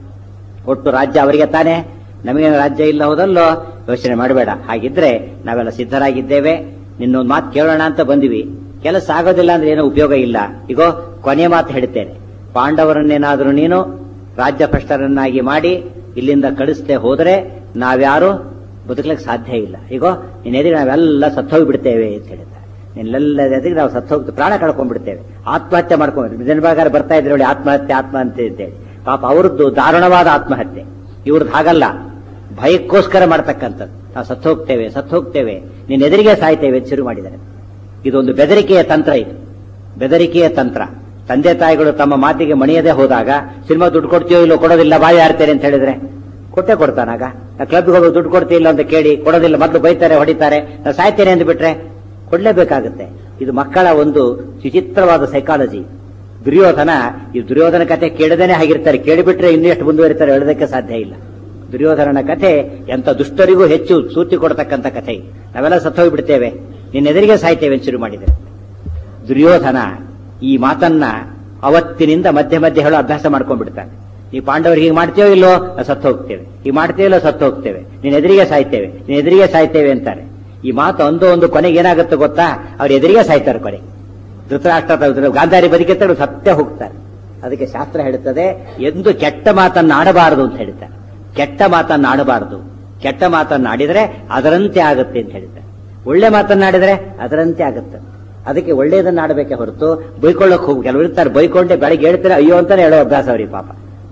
ಒಟ್ಟು ರಾಜ್ಯ ಅವರಿಗೆ ತಾನೆ, ನಮಗೇನು ರಾಜ್ಯ ಇಲ್ಲ ಹೋದಲ್ಲೋ, ಯೋಚನೆ ಮಾಡಬೇಡ, ಹಾಗಿದ್ರೆ ನಾವೆಲ್ಲ ಸಿದ್ಧರಾಗಿದ್ದೇವೆ, ನಿನ್ನೊಂದು ಮಾತು ಕೇಳೋಣ ಅಂತ ಬಂದಿವಿ, ಕೆಲಸ ಆಗೋದಿಲ್ಲ ಅಂದ್ರೆ ಏನೋ ಉಪಯೋಗ ಇಲ್ಲ. ಈಗೋ ಕೊನೆಯ ಮಾತು ಹೇಳ್ತೇನೆ, ಪಾಂಡವರನ್ನೇನಾದ್ರೂ ನೀನು ರಾಜ್ಯಭ್ರಷ್ಟರನ್ನಾಗಿ ಮಾಡಿ ಇಲ್ಲಿಂದ ಕಳಿಸದೆ ಹೋದರೆ ನಾವ್ಯಾರು ಬದುಕಲಿಕ್ಕೆ ಸಾಧ್ಯ ಇಲ್ಲ. ಈಗೋ ನಿನ್ನ ಎದುರು ನಾವೆಲ್ಲ ಸತ್ತೋಗಿ ಬಿಡ್ತೇವೆ ಅಂತ ಹೇಳಿದ್ದಾರೆ. ನಿನ್ನೆಲ್ಲ ಎದುರಿಗೆ ನಾವು ಸತ್ತೋಗ್ತೇವೆ, ಪ್ರಾಣ ಕಳ್ಕೊಂಡ್ಬಿಡ್ತೇವೆ, ಆತ್ಮಹತ್ಯೆ ಮಾಡ್ಕೊಂಡು ಜನಭಾಗಾರ ಬರ್ತಾ ಇದ್ರೆ ನೋಡಿ, ಆತ್ಮಹತ್ಯೆ ಆತ್ಮಹತ್ಯೆ ಅಂತೇಳಿ. ಪಾಪ ಅವ್ರದ್ದು ದಾರುಣವಾದ ಆತ್ಮಹತ್ಯೆ, ಇವ್ರದ್ದು ಹಾಗಲ್ಲ, ಭಯಕ್ಕೋಸ್ಕರ ಮಾಡ್ತಕ್ಕಂಥದ್ದು. ನಾವು ಸತ್ತು ಹೋಗ್ತೇವೆ ಸತ್ತು ಹೋಗ್ತೇವೆ ನಿನ್ನ ಎದುರಿಗೆ ಸಾಯ್ತೇವೆ ಅಂತ ಶುರು ಮಾಡಿದ್ದಾರೆ. ಇದೊಂದು ಬೆದರಿಕೆಯ ತಂತ್ರ, ಇದು ಬೆದರಿಕೆಯ ತಂತ್ರ. ತಂದೆ ತಾಯಿಗಳು ತಮ್ಮ ಮಾತಿಗೆ ಮಣಿಯದೆ ಹೋದಾಗ, ಸಿನಿಮಾ ದುಡ್ಡು ಕೊಡ್ತೀಯೋ ಇಲ್ಲೋ, ಕೊಡೋದಿಲ್ಲ, ಬಾಯಿ ಆಡ್ತೇನೆ ಅಂತ ಹೇಳಿದ್ರೆ ಕೊಟ್ಟೆ ಕೊಡ್ತಾನಾಗ. ಕ್ಲಬ್ಗೆ ಹೋಗಿ ದುಡ್ಡು ಕೊಡ್ತೀಯಿಲ್ಲ ಅಂತ ಕೇಳಿ ಕೊಡೋದಿಲ್ಲ, ಮೊದಲು ಬೈತಾರೆ, ಹೊಡಿತಾರೆ, ನಾ ಸಾಯ್ತೇನೆ ಅಂತ ಬಿಟ್ರೆ ಕೊಡ್ಲೇಬೇಕಾಗುತ್ತೆ. ಇದು ಮಕ್ಕಳ ಒಂದು ವಿಚಿತ್ರವಾದ ಸೈಕಾಲಜಿ. ದುರ್ಯೋಧನ, ಈ ದುರ್ಯೋಧನ ಕಥೆ ಕೇಳದೇನೆ ಆಗಿರ್ತಾರೆ, ಕೇಳಿಬಿಟ್ರೆ ಇನ್ನೂ ಎಷ್ಟು ಮುಂದುವರಿತಾರೆ ಹೇಳೋದಕ್ಕೆ ಸಾಧ್ಯ ಇಲ್ಲ. ದುರ್ಯೋಧನನ ಕಥೆ ಎಂತ ದುಷ್ಟರಿಗೂ ಹೆಚ್ಚು ಸೂಚಿ ಕೊಡ್ತಕ್ಕಂಥ ಕಥೆ. ನಾವೆಲ್ಲ ಸತ್ತೋಗಿ ಬಿಡ್ತೇವೆ, ನಿನ್ನೆದುರಿಗೆ ಸಾಯ್ತೇವೆ ಅಂತ ಶುರು ಮಾಡಿದರೆ ದುರ್ಯೋಧನ ಈ ಮಾತನ್ನ ಅವತ್ತಿನಿಂದ ಮಧ್ಯೆ ಮಧ್ಯೆ ಹೇಳೋ ಅಭ್ಯಾಸ ಮಾಡ್ಕೊಂಡ್ಬಿಡ್ತಾನೆ. ಈ ಪಾಂಡವರಿಗೆ ಹೀಗೆ ಮಾಡ್ತೇವೋ ಇಲ್ಲೋ, ಸತ್ತು ಹೋಗ್ತೇವೆ, ಹೀಗೆ ಮಾಡ್ತೇವೋ ಇಲ್ಲೋ ಸತ್ತು ಹೋಗ್ತೇವೆ, ನೀನ್ ಎದುರಿಗೆ ಸಾಯ್ತೇವೆ, ನೀನ್ ಎದುರಿಗೆ ಸಾಯ್ತೇವೆ ಅಂತಾರೆ. ಈ ಮಾತು ಒಂದೋ ಒಂದು ಕೊನೆಗೆ ಏನಾಗುತ್ತೆ ಗೊತ್ತಾ, ಅವ್ರ ಎದುರಿಗೆ ಸಾಯ್ತಾರೆ ಕೊನೆ. ಧೃತರಾಷ್ಟ್ರ ಗಾಂಧಾರಿ ಬದುಕಿರ್ತಾರೆ, ಸತ್ಯ ಹೋಗ್ತಾರೆ. ಅದಕ್ಕೆ ಶಾಸ್ತ್ರ ಹೇಳುತ್ತದೆ, ಎಂದು ಕೆಟ್ಟ ಮಾತನ್ನು ಆಡಬಾರದು ಅಂತ ಹೇಳ್ತಾರೆ. ಕೆಟ್ಟ ಮಾತನ್ನು ಆಡಬಾರದು, ಕೆಟ್ಟ ಮಾತನ್ನು ಆಡಿದ್ರೆ ಅದರಂತೆ ಆಗುತ್ತೆ ಅಂತ ಹೇಳ್ತಾರೆ. ಒಳ್ಳೆ ಮಾತನ್ನಾಡಿದ್ರೆ ಅದರಂತೆ ಆಗುತ್ತೆ. ಅದಕ್ಕೆ ಒಳ್ಳೆಯದನ್ನ ಆಡಬೇಕೆ ಹೊರತು ಬೈಕೊಳ್ಳೋಕೆ ಹೋಗಿ, ಕೆಲವರು ಇರ್ತಾರೆ ಬೈಕೊಂಡೆ ಬೆಳಗ್ಗೆ ಹೇಳ್ತಾರೆ ಅಯ್ಯೋ ಅಂತಾನೆ ಹೇಳೋ ಅಭ್ಯಾಸ ಅವ್ರಿಗೆ. ಪಾಪ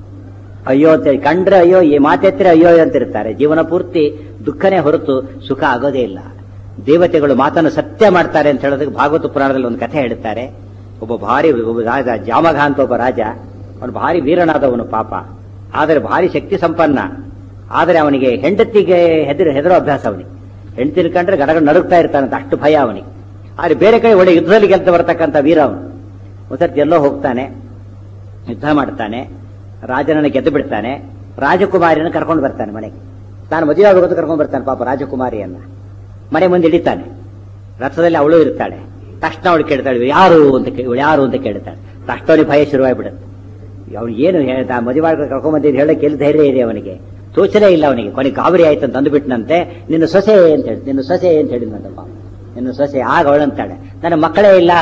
ಅಯ್ಯೋ ಅಂತ ಕಂಡ್ರೆ ಅಯ್ಯೋ, ಈ ಮಾತೆತ್ತರೆ ಅಯ್ಯೋ ಅಂತಿರ್ತಾರೆ. ಜೀವನ ಪೂರ್ತಿ ದುಃಖನೇ ಹೊರತು ಸುಖ ಆಗೋದೇ ಇಲ್ಲ. ದೇವತೆಗಳು ಮಾತನ್ನು ಸತ್ಯ ಮಾಡ್ತಾರೆ ಅಂತ ಹೇಳೋದಕ್ಕೆ ಭಾಗವತ ಪುರಾಣದಲ್ಲಿ ಒಂದು ಕಥೆ ಹೇಳ್ತಾರೆ. ಒಬ್ಬ ಭಾರಿ ಒಬ್ಬ ರಾಜ, ಜಾಮಘ ಅಂತ ಒಬ್ಬ ರಾಜ, ಅವನು ಭಾರಿ ವೀರನಾದವನು ಪಾಪ, ಆದರೆ ಭಾರಿ ಶಕ್ತಿ ಸಂಪನ್ನ. ಆದರೆ ಅವನಿಗೆ ಹೆಂಡತಿಗೆ ಹೆದರ ಹೆದರೋ ಅಭ್ಯಾಸ ಅವನಿಗೆ. ಹೆಂಡತಿನ ಕಂಡ್ರೆ ಗಡಗಡ ನಡುಗ್ತಾ ಇರ್ತಾನಂತ, ಅಷ್ಟು ಭಯ ಅವನಿಗೆ. ಆದರೆ ಬೇರೆ ಕಡೆ ಒಳ್ಳೆ ಯುದ್ಧದಲ್ಲಿ ಗೆಲ್ತ ಬರ್ತಕ್ಕಂಥ ವೀರ ಅವನು. ಒಂದ್ಸರ್ತಿ ಎಲ್ಲೋ ಹೋಗ್ತಾನೆ, ಯುದ್ಧ ಮಾಡ್ತಾನೆ, ರಾಜನನ್ನ ಗೆದ್ದು ಬಿಡ್ತಾನೆ, ರಾಜಕುಮಾರಿಯನ್ನು ಕರ್ಕೊಂಡು ಬರ್ತಾನೆ ಮನೆಗೆ. ತಾನು ಮದುವೆ ಆಗೋದು ಕರ್ಕೊಂಡು ಬರ್ತಾನೆ ಪಾಪ ರಾಜಕುಮಾರಿಯನ್ನ. ಮನೆ ಮುಂದೆ ಹಿಡಿತಾನೆ, ರಥದಲ್ಲಿ ಅವಳು ಇರ್ತಾಳೆ. ತಕ್ಷಣ ಅವಳು ಕೇಳ್ತಾಳೆ ಯಾರು ಅಂತ, ಇವಳು ಯಾರು ಅಂತ ಕೇಳ್ತಾಳೆ. ತಕ್ಷಣ ಅವನಿಗೆ ಭಯ ಶುರುವಾಗ್ಬಿಡುತ್ತೆ. ಅವನು ಏನು ಹೇಳ್ತಾ ಮದುವೆ ಕರ್ಕೊಂಡ್ ಬಂದಿದ್ದು ಹೇಳಕ್ಕೆ ಎಲ್ಲಿ ಧೈರ್ಯ ಇದೆ ಅವನಿಗೆ, ತೋಚಲೇ ಇಲ್ಲ ಅವನಿಗೆ. ಕೊನೆಗೆ ಗಾಬರಿ ಆಯ್ತು ಅಂತ ಅಂದುಬಿಟ್ನಂತೆ. ನಿನ್ನ ಸೊಸೆ ಅಂತ ಹೇಳಿ, ನಿನ್ನ ಸೊಸೆ ಅಂತ ಹೇಳಿದ್ನಂತಪ್ಪ, ನಿನ್ನ ಸೊಸೆ. ಆಗ ಅವಳಂತಾಳೆ, ನನ್ನ ಮಕ್ಕಳೇ ಇಲ್ಲ,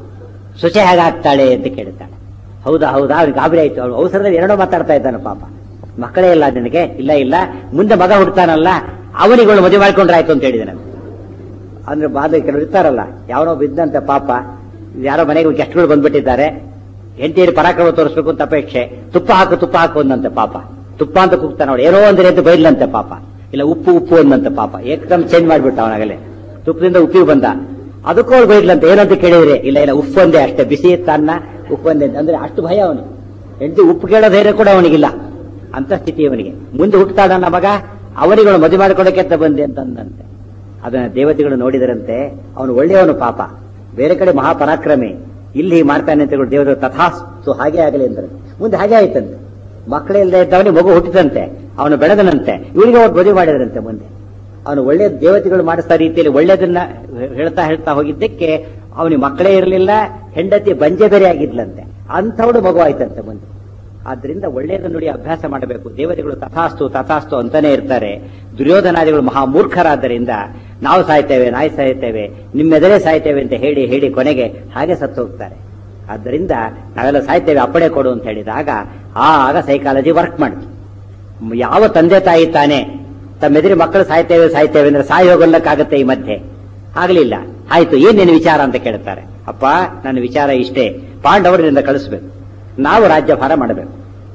ಸೊಸೆ ಹೇಗಾಗ್ತಾಳೆ ಅಂತ ಕೇಳ್ತಾಳೆ. ಹೌದಾ ಹೌದಾ, ಅವ್ನಿಗೆ ಗಾಬರಿ ಆಯ್ತು. ಅವಳು ಅವಸರದಲ್ಲಿ ಎರಡೋ ಮಾತಾಡ್ತಾ ಇದ್ದಾನೆ ಪಾಪ. ಮಕ್ಕಳೇ ಇಲ್ಲ ನಿನಗೆ? ಇಲ್ಲ ಇಲ್ಲ, ಮುಂದೆ ಮಗ ಹುಡ್ತಾನಲ್ಲ ಅವನಿಗಳು ಮದುವೆ ಮಾಡ್ಕೊಂಡ್ರಾಯ್ತು ಅಂತ ಹೇಳಿದೆ ನಾನು. ಅಂದ್ರೆ ಬಾದ ಕೆಲವರು ಇರ್ತಾರಲ್ಲ, ಯಾವನೋ ಬಿದ್ದಂತೆ ಪಾಪ, ಯಾರೋ ಮನೆಗೆ ಗೆಸ್ಟ್ಗಳು ಬಂದ್ಬಿಟ್ಟಿದ್ದಾರೆ, ಹೆಂಡತಿಯಲ್ಲಿ ಪರಾಕ್ರಮ ತೋರಿಸ್ಬೇಕು ಅಂತ ಅಪೇಕ್ಷೆ, ತುಪ್ಪ ಹಾಕು ತುಪ್ಪ ಹಾಕು ಅಂದಂತೆ ಪಾಪ. ತುಪ್ಪ ಅಂತ ಕೂಗ್ತಾನೆ ಅವಳು, ಏನೋ ಅಂದ್ರೆ ಅಂತ ಬೈದ್ಲಂತೆ ಪಾಪ. ಇಲ್ಲ ಉಪ್ಪು ಉಪ್ಪು ಅಂದಂತೆ ಪಾಪ. ಏಕದಮ್ ಚೇಂಜ್ ಮಾಡ್ಬಿಟ್ಟ ಅವನಾಗಲೇ, ತುಪ್ಪದಿಂದ ಉಪ್ಪಿಗೆ ಬಂದ. ಅದಕ್ಕೂ ಅವಳು ಬೈದ್ಲಂತೆ, ಏನಂತ ಕೇಳಿದ್ರೆ ಇಲ್ಲ ಇಲ್ಲ ಉಪ್ಪು ಒಂದೇ ಅಷ್ಟೇ, ಬಿಸಿ ಇತ್ತನ್ನ ಉಪ್ಪು ಒಂದೇ ಅಂದ್ರೆ ಅಷ್ಟು ಭಯ ಅವನಿಗೆ. ಹೆಂಡತಿ ಉಪ್ಪು ಕೇಳೋ ಧೈರ್ಯ ಕೂಡ ಅವನಿಗಿಲ್ಲ, ಅಂತ ಸ್ಥಿತಿ ಅವನಿಗೆ. ಮುಂದೆ ಹುಟ್ಟುತ್ತಾಡ ನನ್ನ ಮಗ, ಅವನಿಗಳು ಮದುವೆ ಮಾಡಿಕೊಡಕ್ಕೆ ಅಂತ ಬಂದೆ ಅಂತಂದಂತೆ. ಅದನ್ನ ದೇವತೆಗಳು ನೋಡಿದರಂತೆ, ಅವನು ಒಳ್ಳೆಯವನು ಪಾಪ, ಬೇರೆ ಕಡೆ ಮಹಾಪರಾಕ್ರಮಿ, ಇಲ್ಲಿ ಮಾಡ್ತಾನೆ ಅಂತ ಹೇಳಿ ದೇವತೆಗಳು ತಥಾಸ್ತು ಹಾಗೆ ಆಗಲಿ ಅಂದ್ರೆ ಮುಂದೆ ಹಾಗೆ ಆಯ್ತಂತೆ. ಮಕ್ಕಳೇ ಇಲ್ಲದೆ ಇದ್ದವನಿಗೆ ಮಗು ಹುಟ್ಟಿದಂತೆ, ಅವನು ಬೆಳೆದನಂತೆ, ಇವನಿಗೆ ಅವ್ರು ಮದುವೆ ಮಾಡಿದ್ರಂತೆ. ಮುಂದೆ ಅವನು ಒಳ್ಳೆ ದೇವತೆಗಳು ಮಾಡಿಸ್ತಾ ರೀತಿಯಲ್ಲಿ ಒಳ್ಳೆದನ್ನ ಹೇಳ್ತಾ ಹೇಳ್ತಾ ಹೋಗಿದ್ದಕ್ಕೆ ಅವನಿಗೆ ಮಕ್ಕಳೇ ಇರಲಿಲ್ಲ, ಹೆಂಡತಿ ಬಂಜೆ ಬೇರೆ ಆಗಿದ್ಲಂತೆ, ಅಂಥವಳು ಮಗು ಆಯ್ತಂತೆ ಮುಂದೆ. ಆದ್ರಿಂದ ಒಳ್ಳೆಯದನ್ನು ನುಡಿ ಅಭ್ಯಾಸ ಮಾಡಬೇಕು. ದೇವತೆಗಳು ತಥಾಸ್ತು ತಥಾಸ್ತು ಅಂತಾನೆ ಇರ್ತಾರೆ. ದುರ್ಯೋಧನಾದಿಗಳು ಮಹಾ ಮೂರ್ಖರಾದ್ದರಿಂದ ನಾವು ಸಾಯ್ತೇವೆ ನಾಯಿ ಸಾಯ್ತೇವೆ ನಿಮ್ಮೆದರೇ ಸಾಯ್ತೇವೆ ಅಂತ ಹೇಳಿ ಹೇಳಿ ಕೊನೆಗೆ ಹಾಗೆ ಸತ್ತು ಹೋಗ್ತಾರೆ. ಆದ್ದರಿಂದ ನಾವೆಲ್ಲ ಸಾಯ್ತೇವೆ ಅಪ್ಪಣೆ ಕೊಡು ಅಂತ ಹೇಳಿದಾಗ ಆಗ ಸೈಕಾಲಜಿ ವರ್ಕ್ ಮಾಡಿತು. ಯಾವ ತಂದೆ ತಾಯಿ ತಾನೆ ತಮ್ಮೆದುರಿ ಮಕ್ಕಳು ಸಾಯ್ತೇವೆ ಸಾಯ್ತೇವೆ ಅಂದ್ರೆ ಸಾಯಿ ಹೋಗಲ್ಲಕ್ಕಾಗತ್ತೆ ಈ ಮಧ್ಯೆ? ಆಗ್ಲಿಲ್ಲ. ಆಯ್ತು, ಏನೇನು ವಿಚಾರ ಅಂತ ಕೇಳ್ತಾರೆ. ಅಪ್ಪ ನನ್ನ ವಿಚಾರ ಇಷ್ಟೇ, ಪಾಂಡವರಿಂದ ಕಳಿಸ್ಬೇಕು, ನಾವು ರಾಜ್ಯಭಾರ ಮಾಡಬೇಕು.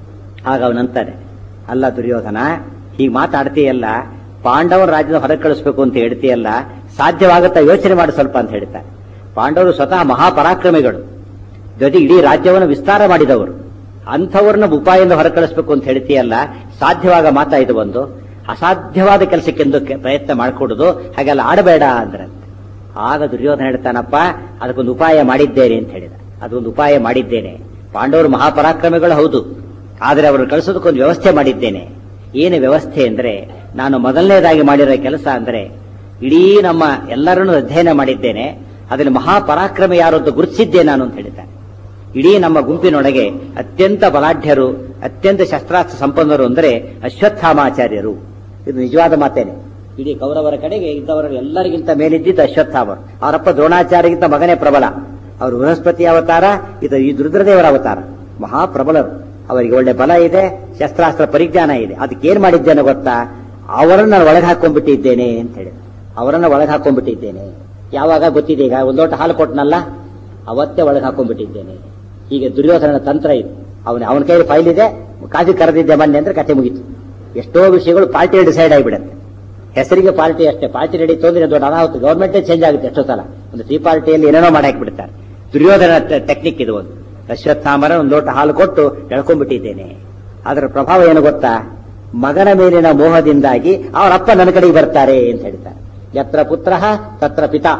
ಆಗ ಅವನಂತಾನೆ, ಅಲ್ಲ ದುರ್ಯೋಧನ, ಹೀಗೆ ಮಾತಾಡ್ತೀಯಲ್ಲ, ಪಾಂಡವರ ರಾಜ್ಯದ ಹೊರಗೆ ಕಳಿಸ್ಬೇಕು ಅಂತ ಹೇಳ್ತೀಯಲ್ಲ, ಸಾಧ್ಯವಾಗುತ್ತಾ ಯೋಚನೆ ಮಾಡಿ ಸ್ವಲ್ಪ ಅಂತ ಹೇಳ್ತಾರೆ. ಪಾಂಡವರು ಸ್ವತಃ ಮಹಾಪರಾಕ್ರಮಿಗಳು, ಜೊತೆ ಇಡೀ ರಾಜ್ಯವನ್ನು ವಿಸ್ತಾರ ಮಾಡಿದವರು, ಅಂಥವ್ರನ್ನ ಉಪಾಯದಿಂದ ಹೊರ ಕಳಿಸ್ಬೇಕು ಅಂತ ಹೇಳ್ತೀಯಲ್ಲ, ಸಾಧ್ಯವಾಗ ಮಾತಾ ಇದು ಒಂದು, ಅಸಾಧ್ಯವಾದ ಕೆಲಸಕ್ಕೆಂದು ಪ್ರಯತ್ನ ಮಾಡಿಕೊಡುದು, ಹಾಗೆಲ್ಲ ಆಡಬೇಡ ಅಂದ್ರಂತೆ. ಆಗ ದುರ್ಯೋಧನ ಹೇಳ್ತಾನಪ್ಪ, ಅದಕ್ಕೊಂದು ಉಪಾಯ ಮಾಡಿದ್ದೇನೆ ಅಂತ ಹೇಳಿದ. ಅದೊಂದು ಉಪಾಯ ಮಾಡಿದ್ದೇನೆ, ಪಾಂಡವರು ಮಹಾಪರಾಕ್ರಮಿಗಳು ಹೌದು, ಆದರೆ ಅವರು ಕಳಿಸೋದಕ್ಕೊಂದು ವ್ಯವಸ್ಥೆ ಮಾಡಿದ್ದೇನೆ. ಏನು ವ್ಯವಸ್ಥೆ ಅಂದ್ರೆ, ನಾನು ಮೊದಲನೇದಾಗಿ ಮಾಡಿರೋ ಕೆಲಸ ಅಂದ್ರೆ ಇಡೀ ನಮ್ಮ ಎಲ್ಲರನ್ನೂ ಅಧ್ಯಯನ ಮಾಡಿದ್ದೇನೆ, ಅದರಲ್ಲಿ ಮಹಾಪರಾಕ್ರಮ ಯಾರು ಅಂತ ಗುರುತಿಸಿದ್ದೆ ನಾನು ಅಂತ ಹೇಳಿದ್ದಾನೆ. ಇಡೀ ನಮ್ಮ ಗುಂಪಿನೊಳಗೆ ಅತ್ಯಂತ ಬಲಾಢ್ಯರು, ಅತ್ಯಂತ ಶಸ್ತ್ರಾಸ್ತ್ರ ಸಂಪನ್ನರು ಅಂದರೆ ಅಶ್ವತ್ಥಾಮಾಚಾರ್ಯರು. ಇದು ನಿಜವಾದ ಮಾತೇನೆ. ಇಡೀ ಕೌರವರ ಕಡೆಗೆ ಇದ್ದವರ ಎಲ್ಲರಿಗಿಂತ ಮೇಲಿದ್ದಿದ್ದು ಅಶ್ವತ್ಥಾಮರು. ಅವರಪ್ಪ ದ್ರೋಣಾಚಾರ್ಯಗಿಂತ ಮಗನೇ ಪ್ರಬಲ. ಅವರು ಬೃಹಸ್ಪತಿ ಅವತಾರ, ಇದು ಈ ರುದ್ರದೇವರ ಅವತಾರ, ಮಹಾಪ್ರಬಲರು. ಅವರಿಗೆ ಒಳ್ಳೆ ಬಲ ಇದೆ, ಶಸ್ತ್ರಾಸ್ತ್ರ ಪರಿಜ್ಞಾನ ಇದೆ. ಅದಕ್ಕೆ ಏನ್ ಮಾಡಿದ್ದೇನೆ ಗೊತ್ತಾ, ಅವರನ್ನ ನಾನು ಒಳಗೆ ಹಾಕೊಂಡ್ಬಿಟ್ಟಿದ್ದೇನೆ ಅಂತ ಹೇಳಿದ. ಅವರನ್ನ ಒಳಗೆ ಹಾಕೊಂಡ್ಬಿಟ್ಟಿದ್ದೇನೆ. ಯಾವಾಗ ಗೊತ್ತಿದೆ, ಈಗ ಒಂದು ಲೋಟ ಹಾಲು ಕೊಟ್ಟನಲ್ಲ, ಅವತ್ತೇ ಒಳಗೆ ಹಾಕೊಂಡ್ಬಿಟ್ಟಿದ್ದೇನೆ. ಹೀಗೆ ದುರ್ಯೋಧನನ ತಂತ್ರ ಇದು. ಅವನ ಅವನ ಕೈಯಲ್ಲಿ ಫೈಲ್ ಇದೆ, ಕಾಫಿ ಕರೆದಿದ್ದೆ ಮೊನ್ನೆ ಅಂದ್ರೆ ಕತೆ ಮುಗಿತು. ಎಷ್ಟೋ ವಿಷಯಗಳು ಪಾರ್ಟಿ ಡಿಸೈಡ್ ಆಗಿಬಿಡುತ್ತೆ. ಹೆಸರಿಗೆ ಪಾರ್ಟಿ ಅಷ್ಟೇ, ಪಾರ್ಟಿ ನಡೀತು ಅಂದ್ರೆ ದೊಡ್ಡ ಅನಾಹುತ, ಗವರ್ಮೆಂಟೇ ಚೇಂಜ್ ಆಗುತ್ತೆ ಎಷ್ಟೋ ಸಲ. ಒಂದು ಟಿ ಪಾರ್ಟಿಯಲ್ಲಿ ಏನೇನೋ ಮಾಡಾಕ್ಬಿಡ್ತಾರೆ. ದುರ್ಯೋಧನ ಟೆಕ್ನಿಕ್ ಇದು ಒಂದು. ಅಶ್ವತ್ಥಾಮರ ಒಂದು ಲೋಟ ಹಾಲು ಕೊಟ್ಟು ಎಳ್ಕೊಂಡ್ಬಿಟ್ಟಿದ್ದೇನೆ. ಅದರ ಪ್ರಭಾವ ಏನು ಗೊತ್ತಾ, ಮಗನ ಮೇಲಿನ ಮೋಹದಿಂದಾಗಿ ಅವರಪ್ಪ ನನ್ನ ಕಡೆಗೆ ಬರ್ತಾರೆ ಅಂತ ಹೇಳ್ತಾರೆ. ಯತ್ರ ಪುತ್ರ ತತ್ರ ಪಿತಾ.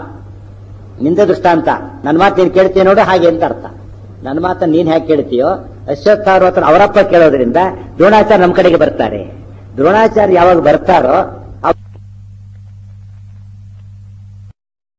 ನಿಂದ ದೃಷ್ಟಾಂತ, ನನ್ನ ಮಾತು ನೀನು ಕೇಳ್ತೀಯ ನೋಡು, ಹಾಗೆ ಅಂತ ಅರ್ಥ. ನನ್ನ ಮಾತನ್ನು ನೀನ್ ಹೇಗೆ ಕೇಳ್ತೀಯೋ, ಅಶ್ವತ್ಥಾರು ಹತ್ರ ಅವರಪ್ಪ ಕೇಳೋದ್ರಿಂದ ದ್ರೋಣಾಚಾರ್ಯ ನಮ್ಮ ಕಡೆಗೆ ಬರ್ತಾರೆ. ದ್ರೋಣಾಚಾರ್ಯ ಯಾವಾಗ ಬರ್ತಾರೋ